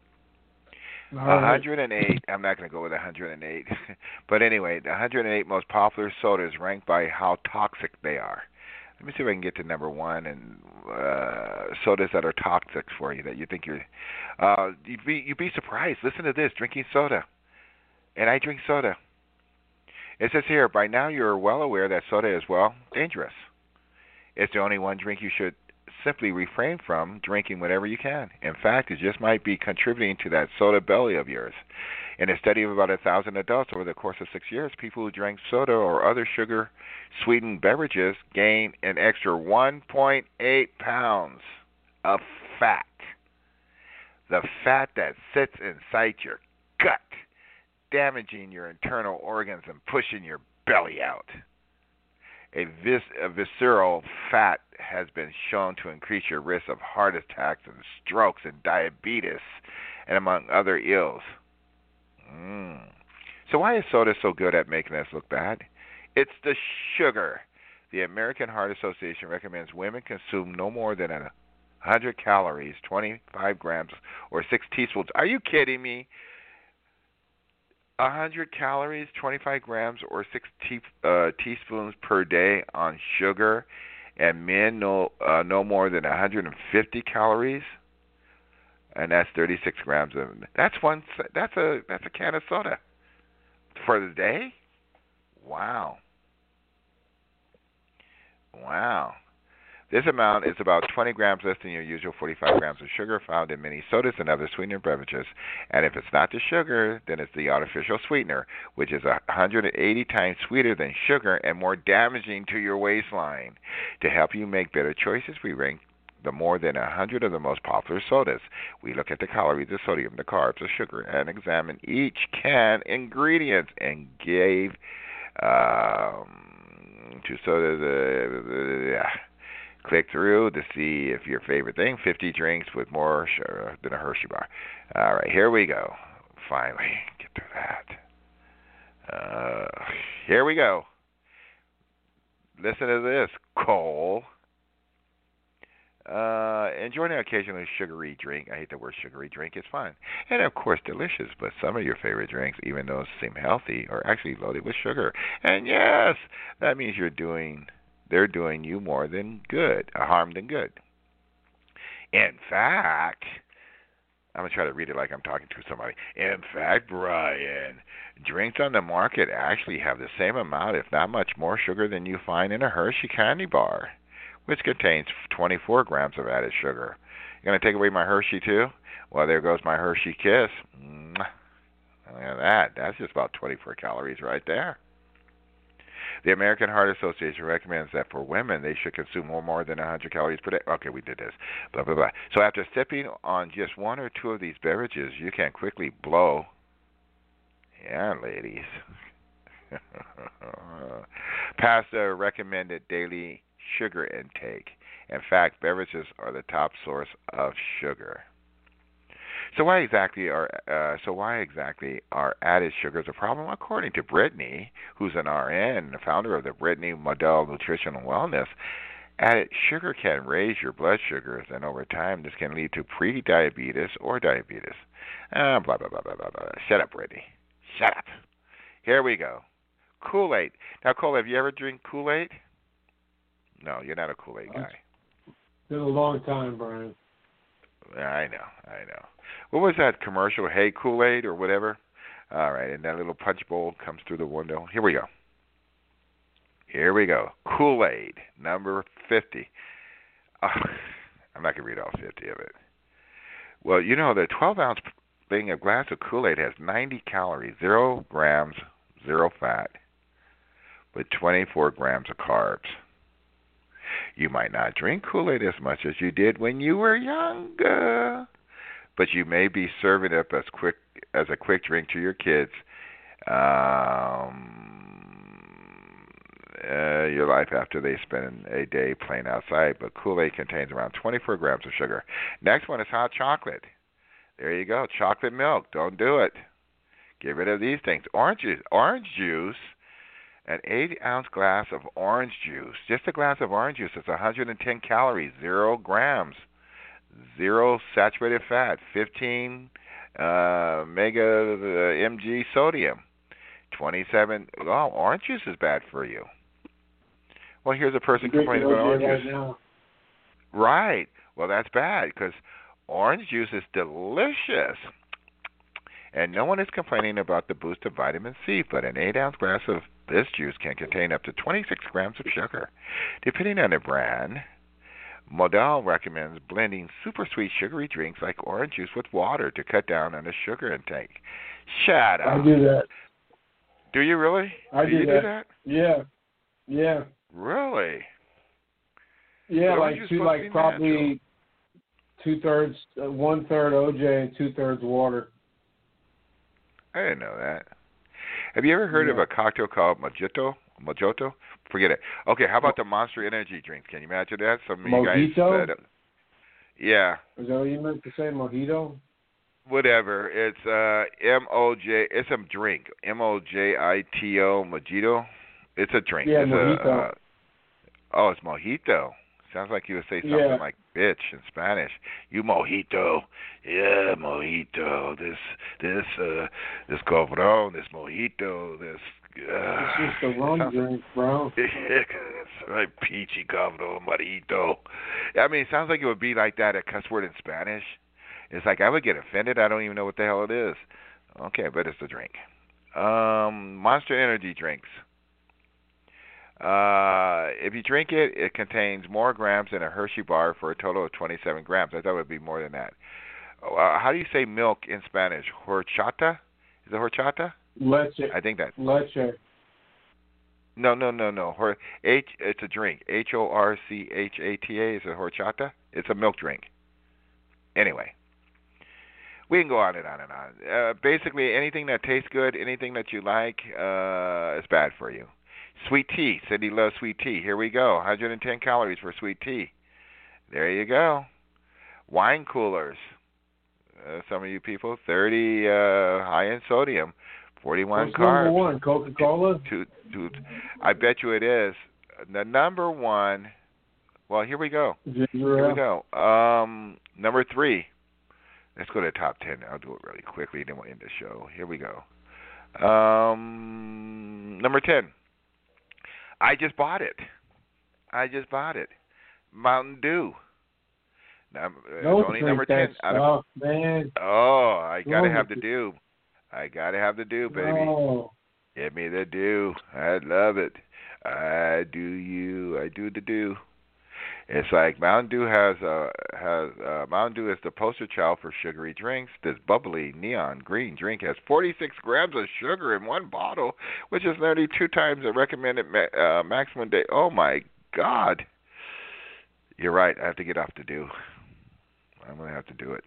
All one right. hundred eight. I'm not going to go with one hundred eight, but anyway, the one hundred eight most popular sodas ranked by how toxic they are. Let me see if I can get to number one and uh, sodas that are toxic for you that you think you're. Uh, you'd be you'd be surprised. Listen to this: drinking soda, and I drink soda. It says here, by now you're well aware that soda is, well, dangerous. It's the only one drink you should simply refrain from drinking whenever you can. In fact, it just might be contributing to that soda belly of yours. In a study of about a thousand adults over the course of six years, people who drank soda or other sugar-sweetened beverages gained an extra one point eight pounds of fat. the fat that sits inside your gut, damaging your internal organs and pushing your belly out. A, vis- a visceral fat has been shown to increase your risk of heart attacks and strokes and diabetes, and among other ills. Mm. So why is soda so good at making us look bad? It's the sugar. The American Heart Association recommends women consume no more than one hundred calories, twenty-five grams, or six teaspoons. Are you kidding me? one hundred calories, twenty-five grams, or six te- uh, teaspoons per day on sugar, and men no uh, no more than one hundred fifty calories, and that's thirty-six grams of. That's one. That's a that's a can of soda for the day. Wow. Wow. This amount is about twenty grams less than your usual forty-five grams of sugar found in many sodas and other sweetener beverages. And if it's not the sugar, then it's the artificial sweetener, which is one hundred eighty times sweeter than sugar and more damaging to your waistline. To help you make better choices, we rank the more than one hundred of the most popular sodas. We look at the calories, the sodium, the carbs, the sugar, and examine each can ingredients and gave um, to soda the... the, the Click through to see if your favorite thing, fifty drinks with more sugar than a Hershey bar. All right, here we go. Finally, get through that. Uh, here we go. Listen to this, Cole. Uh, enjoying an occasional sugary drink. I hate the word sugary drink. It's fine. And, of course, delicious. But some of your favorite drinks, even those seem healthy, are actually loaded with sugar. And, yes, that means you're doing... They're doing you more than good, harm than good. In fact, I'm going to try to read it like I'm talking to somebody. In fact, Brian, drinks on the market actually have the same amount, if not much more sugar than you find in a Hershey candy bar, which contains twenty-four grams of added sugar. You're going to take away my Hershey too? Well, there goes my Hershey Kiss. Look at that. That's just about twenty-four calories right there. The American Heart Association recommends that for women, they should consume no more than one hundred calories per day. Okay, we did this. Blah, blah, blah. So after sipping on just one or two of these beverages, you can quickly blow. Yeah, ladies. Past the recommended daily sugar intake. In fact, beverages are the top source of sugar. So why exactly are uh, so why exactly are added sugars a problem? According to Brittany, who's an R N and the founder of the Brittany Model Nutrition and Wellness, added sugar can raise your blood sugars, and over time this can lead to pre-diabetes or diabetes. Uh, blah, blah, blah, blah, blah, blah. Shut up, Brittany. Shut up. Here we go. Kool-Aid. Now, Cole, have you ever drank Kool-Aid? No, you're not a Kool-Aid guy. It's been a long time, Brian. I know, I know. What was that commercial? Hey, Kool-Aid or whatever? All right, and that little punch bowl comes through the window. Here we go. Here we go. Kool-Aid, number fifty. Oh, I'm not going to read all fifty of it. Well, you know, the twelve-ounce thing of glass of Kool-Aid has ninety calories, zero grams, zero fat, with twenty-four grams of carbs. You might not drink Kool-Aid as much as you did when you were younger, but you may be serving it up as quick as a quick drink to your kids. Um, uh, your life after they spend a day playing outside. But Kool-Aid contains around twenty-four grams of sugar. Next one is hot chocolate. There you go, chocolate milk. Don't do it. Get rid of these things. Orange juice. Orange juice. An eight-ounce glass of orange juice, just a glass of orange juice, is one hundred ten calories, zero grams, zero saturated fat, fifteen uh, mega uh, mg sodium, twenty-seven. Oh, orange juice is bad for you. Well, here's a person complaining about orange right juice. Now. Right. Well, that's bad because orange juice is delicious. And no one is complaining about the boost of vitamin C, but an eight-ounce glass of this juice can contain up to twenty-six grams of sugar. Depending on the brand, Model recommends blending super sweet sugary drinks like orange juice with water to cut down on the sugar intake. Shut up. I do that. Do you really? I do, do, you that. do that? Yeah. Yeah. Really? Yeah, Well, like to like probably two thirds, uh, one third O J, and two thirds water. I didn't know that. Have you ever heard Yeah. of a cocktail called Mojito? Mojito? Forget it. Okay, how about the Monster Energy drinks? Can you imagine that? Some of you guys Mojito? said, yeah. Is that what you meant to say, mojito? Whatever. It's uh, M O J. It's a drink. M O J I T O. Mojito. It's a drink. Yeah, it's mojito. A, uh, oh, it's mojito. Sounds like you would say something Yeah. like bitch in Spanish. You mojito. Yeah, mojito. This, this, uh, this cabrón. This mojito. This. Uh, It's just a rum sounds- drink, bro. It's like peachy cabrón mojito. I mean, it sounds like it would be like that, a cuss word in Spanish. It's like I would get offended. I don't even know what the hell it is. Okay, but it's a drink. Um, Monster Energy drinks. Uh, if you drink it, it contains more grams than a Hershey bar for a total of twenty-seven grams. I thought it would be more than that. Uh, how do you say milk in Spanish? Horchata? Is it horchata? Leche. I think that. Leche. No, no, no, no. Hor- H. It's a drink. H O R C H A T A. Is it horchata? It's a milk drink. Anyway, we can go on and on and on. Uh, basically, anything that tastes good, anything that you like, uh, is bad for you. Sweet tea. Cindy loves sweet tea. Here we go. one hundred ten calories for sweet tea. There you go. Wine coolers. Uh, some of you people, thirty uh, high in sodium, forty-one What's carbs. number one? Coca-Cola? To, to, I bet you it is. The number one, well, here we go. Ginger Here ale? we go. Um, number three. Let's go to the top ten. I'll do it really quickly, then we'll end the show. Here we go. Um, number ten. I just bought it. I just bought it. Mountain Dew. Now, it's Don't only drink number that ten. Out of, stuff, man. oh, I gotta Don't have the drink- Dew. I gotta have the Dew, baby. No. Give me the Dew. I love it. I do you. I do the Dew. It's like Mountain Dew has uh, has uh, Mountain Dew is the poster child for sugary drinks. This bubbly neon green drink has forty-six grams of sugar in one bottle, which is nearly two times the recommended ma- uh, maximum day. Oh my God! You're right. I have to get off the Dew. I'm gonna have to do it.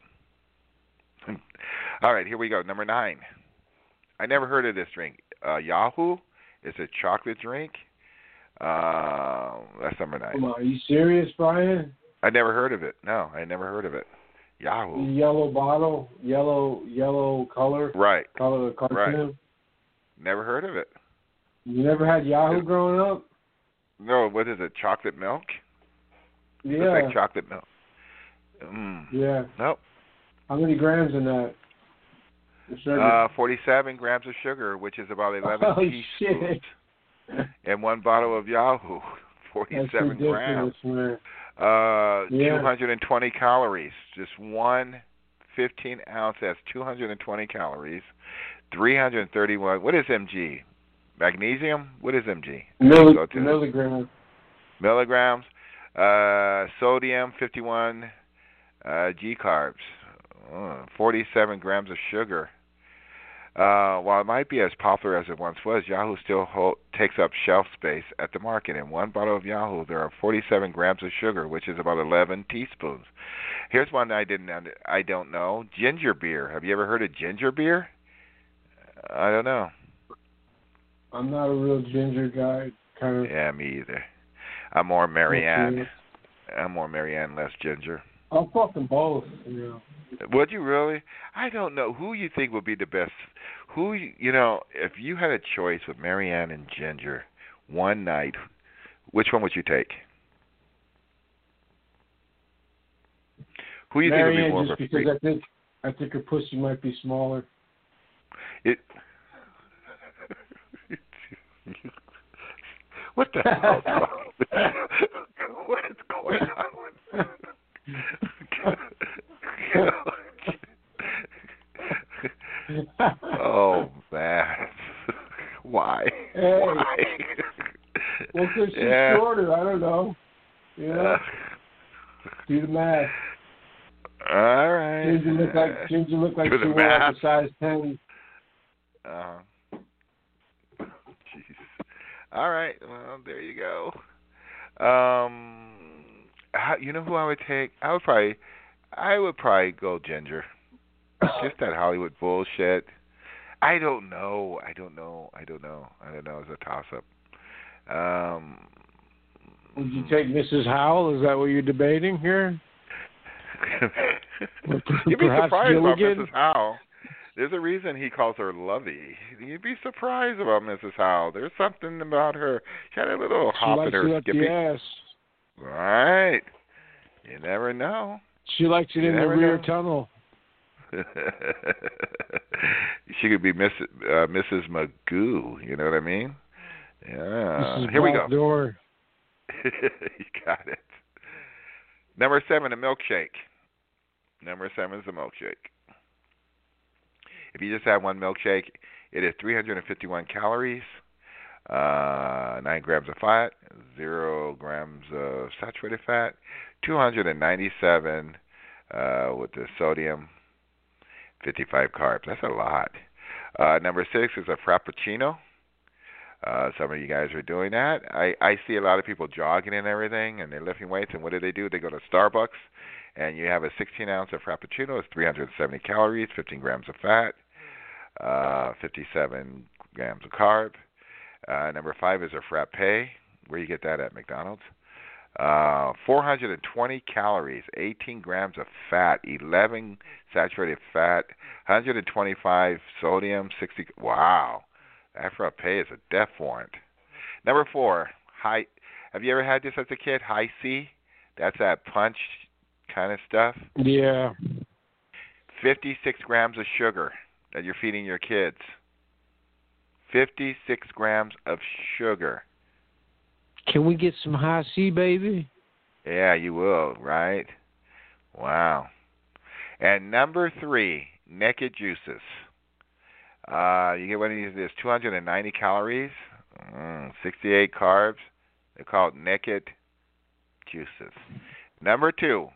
All right, here we go. Number nine. I never heard of this drink. Uh, Yahoo. It's a chocolate drink. Uh, that's number nine. Come on, are you serious, Brian? I never heard of it. No, I never heard of it. Yahoo. Yellow bottle, yellow yellow color, Right. color of the cartoon. Right. Never heard of it. You never had Yahoo growing up? No, what is it? Chocolate milk? Yeah. Looks like chocolate milk. Mm. Yeah. Nope. How many grams in that? The sugar? Uh, forty-seven grams of sugar, which is about eleven oh, teaspoons. shit. And one bottle of Yahoo. That's forty-seven grams. ridiculous, man. Uh, Yeah. two hundred twenty calories. Just one fifteen ounce has two hundred twenty calories. three hundred thirty-one. What is M G? Magnesium? What is M G? Milli- Go to milligrams. milligrams. Uh, sodium, fifty-one. Uh, G carbs. Uh, forty-seven grams of sugar. Uh, while it might be as popular as it once was, Yahoo still hold, takes up shelf space at the market. In one bottle of Yahoo, there are forty-seven grams of sugar, which is about eleven teaspoons. Here's one I didn't, I don't know: ginger beer. Have you ever heard of ginger beer? I don't know. I'm not a real ginger guy. Kind of. Yeah, me either. I'm more Marianne. I'm more Marianne, less ginger. I'll fuck them both. You know. Would you really? I don't know. Who you think would be the best? Who, you know, if you had a choice with Marianne and Ginger one night, which one would you take? Who you Marianne, think would be more just of a because freak? I think I think her pussy might be smaller. It. What the hell? What is going on? Oh man, why? Hey. Why? Well, because she's Yeah. shorter. I don't know. You know, do the math. All right. Ginger look like Ginger look like Do she the wore like math. a size ten. Uh, jeez. All right. Well, there you go. Um, how, you know who I would take? I would probably, I would probably go ginger. Just that Hollywood bullshit. I don't know. I don't know. I don't know. I don't know. It's a toss-up. Um, Would you take Missus Howell? Is that what you're debating here? You'd be surprised Gilligan? about Missus Howell. There's a reason he calls her Lovey. You'd be surprised about Missus Howell. There's something about her. She had a little She hop likes in her it up skippy. the ass. Right. You never know. She likes it You in the never rear know. tunnel. She could be Miss uh, Missus Magoo. You know what I mean? Yeah. Missus Here we go. Door. You got it. Number seven, a milkshake. Number seven is a milkshake. If you just have one milkshake, it is three hundred fifty-one calories, uh, nine grams of fat, zero grams of saturated fat, two hundred ninety-seven uh, with the sodium, fifty-five carbs. That's a lot. Uh, number six is a Frappuccino. Uh, some of you guys are doing that. I, I see a lot of people jogging and everything, and they're lifting weights, and what do they do? They go to Starbucks, and you have a sixteen ounce of Frappuccino. It's three hundred seventy calories, fifteen grams of fat, uh, fifty-seven grams of carb. Uh, number five is a Frappe. Where you get that at? McDonald's. Uh, four hundred twenty calories, eighteen grams of fat, eleven saturated fat, one hundred twenty-five sodium, sixty. Wow. That Frappe is a death warrant. Number four, high. Have you ever had this as a kid? High C? That's that punch kind of stuff. Yeah. fifty-six grams of sugar that you're feeding your kids. fifty-six grams of sugar. Can we get some high C, baby? Yeah, you will, right? Wow. And number three, naked juices. Uh, you get one of these, there's two hundred ninety calories, mm, sixty-eight carbs. They're called naked juices. Number two,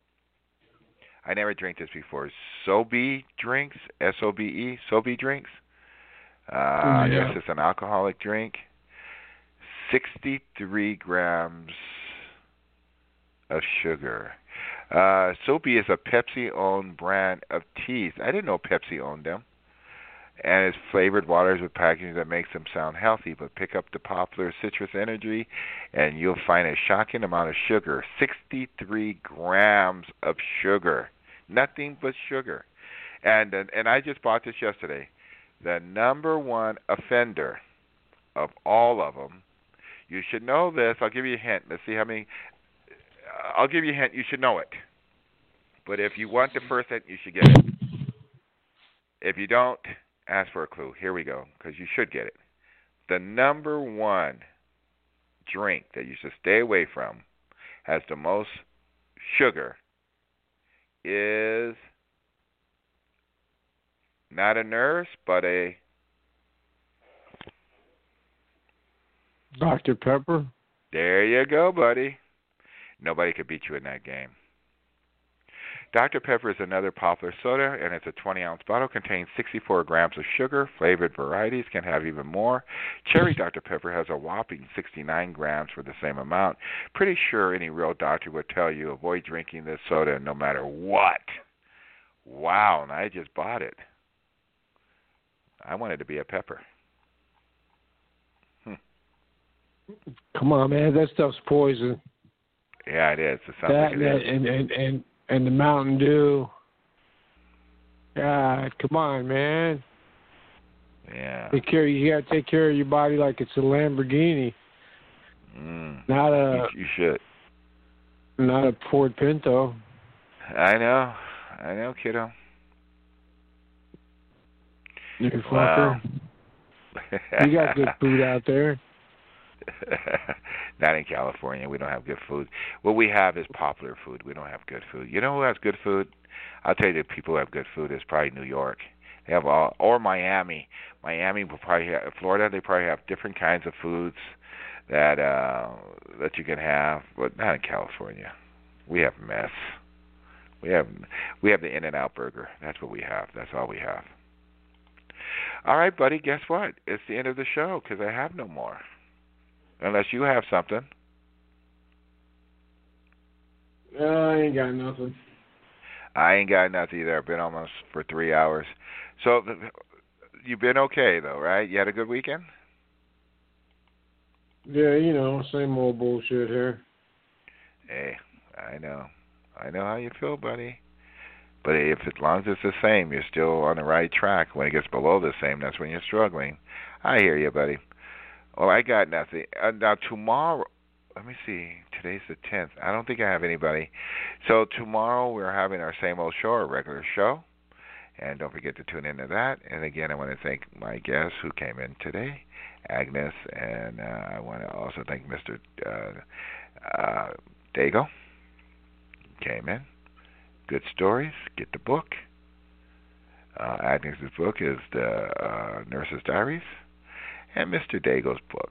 I never drank this before, Sobe drinks, S O B E, Sobe drinks. Uh, yeah. I guess it's an alcoholic drink. sixty-three grams of sugar. Uh, Sobe is a Pepsi-owned brand of teas. I didn't know Pepsi owned them. And it's flavored waters with packaging that makes them sound healthy, but pick up the popular Citrus Energy, and you'll find a shocking amount of sugar. sixty-three grams of sugar. Nothing but sugar. And and I just bought this yesterday. The number one offender of all of them, you should know this. I'll give you a hint. Let's see how many. I'll give you a hint. You should know it. But if you want the first hint, you should get it. If you don't, ask for a clue. Here we go, because you should get it. The number one drink that you should stay away from, has the most sugar, is not a nurse, but a Doctor Pepper. There you go, buddy. Nobody could beat you in that game. Doctor Pepper is another popular soda, and it's a twenty-ounce bottle. Contains sixty-four grams of sugar. Flavored varieties can have even more. Cherry Doctor Pepper has a whopping sixty-nine grams for the same amount. Pretty sure any real doctor would tell you avoid drinking this soda no matter what. Wow, and I just bought it. I wanted to be a pepper. Hmm. Come on, man. That stuff's poison. Yeah, it is. It sounds that, like it is. And, and, and, and the Mountain Dew. God, come on, man. Yeah. Take care. You gotta take care of your body like it's a Lamborghini. Mm. Not a. You, you should. Not a Ford Pinto. I know. I know, kiddo. You fucker. Wow. You got good food out there. Not in California. We don't have good food. What we have is popular food. We don't have good food. You know who has good food? I'll tell you the people who have good food is probably New York. They have all, or Miami. Miami will probably have, Florida, they probably have different kinds of foods that uh, that you can have, but not in California. We have mess. We have we have the In-N-Out burger. That's what we have. That's all we have. All right, buddy, guess what? It's the end of the show because I have no more. Unless you have something. Uh, I ain't got nothing. I ain't got nothing either. I've been almost for three hours. So you've been okay though, right? You had a good weekend? Yeah, you know, same old bullshit here. Hey, I know. I know how you feel, buddy. But if as long as it's the same, you're still on the right track. When it gets below the same, that's when you're struggling. I hear you, buddy. Well, I got nothing. Uh, now, tomorrow, let me see. Today's the tenth. I don't think I have anybody. So tomorrow we're having our same old show, our regular show. And don't forget to tune into that. And again, I want to thank my guests who came in today, Agnes, and uh, I want to also thank Mister Uh, uh, Dago. Came in. Good stories. Get the book. Uh, Agnes's book is the uh, Nurse's Diaries, and Mister Dago's book.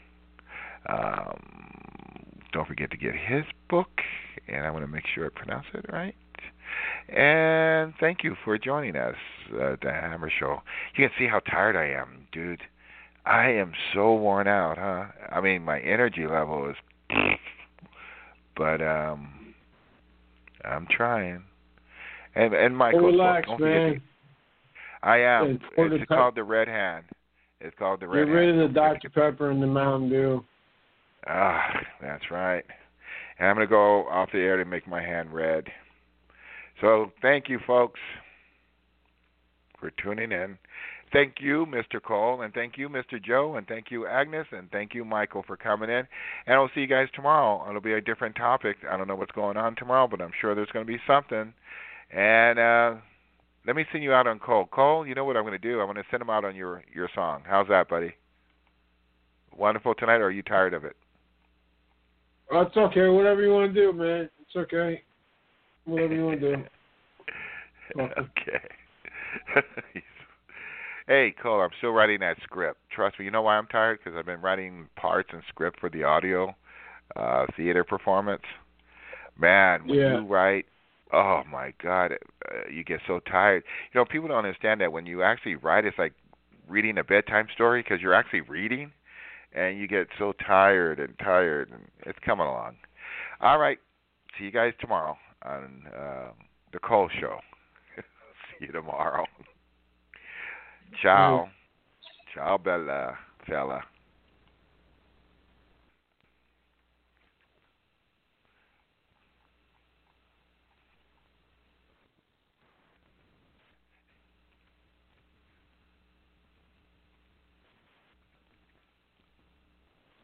Um, don't forget to get his book, and I want to make sure I pronounce it right. And thank you for joining us at the Hammer Show. You can see how tired I am, dude. I am so worn out, huh? I mean, my energy level is, but um. I'm trying. And and Michael, oh, relax, don't man. To, I am. It's, it's it's called the Red Hand. It's called the Red Get Hand. rid of the Doctor Pepper and the Mountain Dew. Ah, that's right. And I'm going to go off the air to make my hand red. So thank you, folks, for tuning in. Thank you, Mister Cole, and thank you, Mister Joe, and thank you, Agnes, and thank you, Michael, for coming in. And I'll see you guys tomorrow. It'll be a different topic. I don't know what's going on tomorrow, but I'm sure there's going to be something. And uh, let me send you out on Cole. Cole, you know what I'm going to do? I'm going to send him out on your, your song. How's that, buddy? Wonderful tonight, or are you tired of it? Oh, it's okay. Whatever you want to do, man. It's okay. Whatever you want to do. Okay. Hey, Cole, I'm still writing that script. Trust me. You know why I'm tired? Because I've been writing parts and script for the audio uh, theater performance. Man, when yeah. you write, oh, my God, uh, you get so tired. You know, people don't understand that when you actually write, it's like reading a bedtime story because you're actually reading, and you get so tired and tired, and it's coming along. All right. See you guys tomorrow on uh, the Cole Show. See you tomorrow. Ciao. Ciao, bella fella.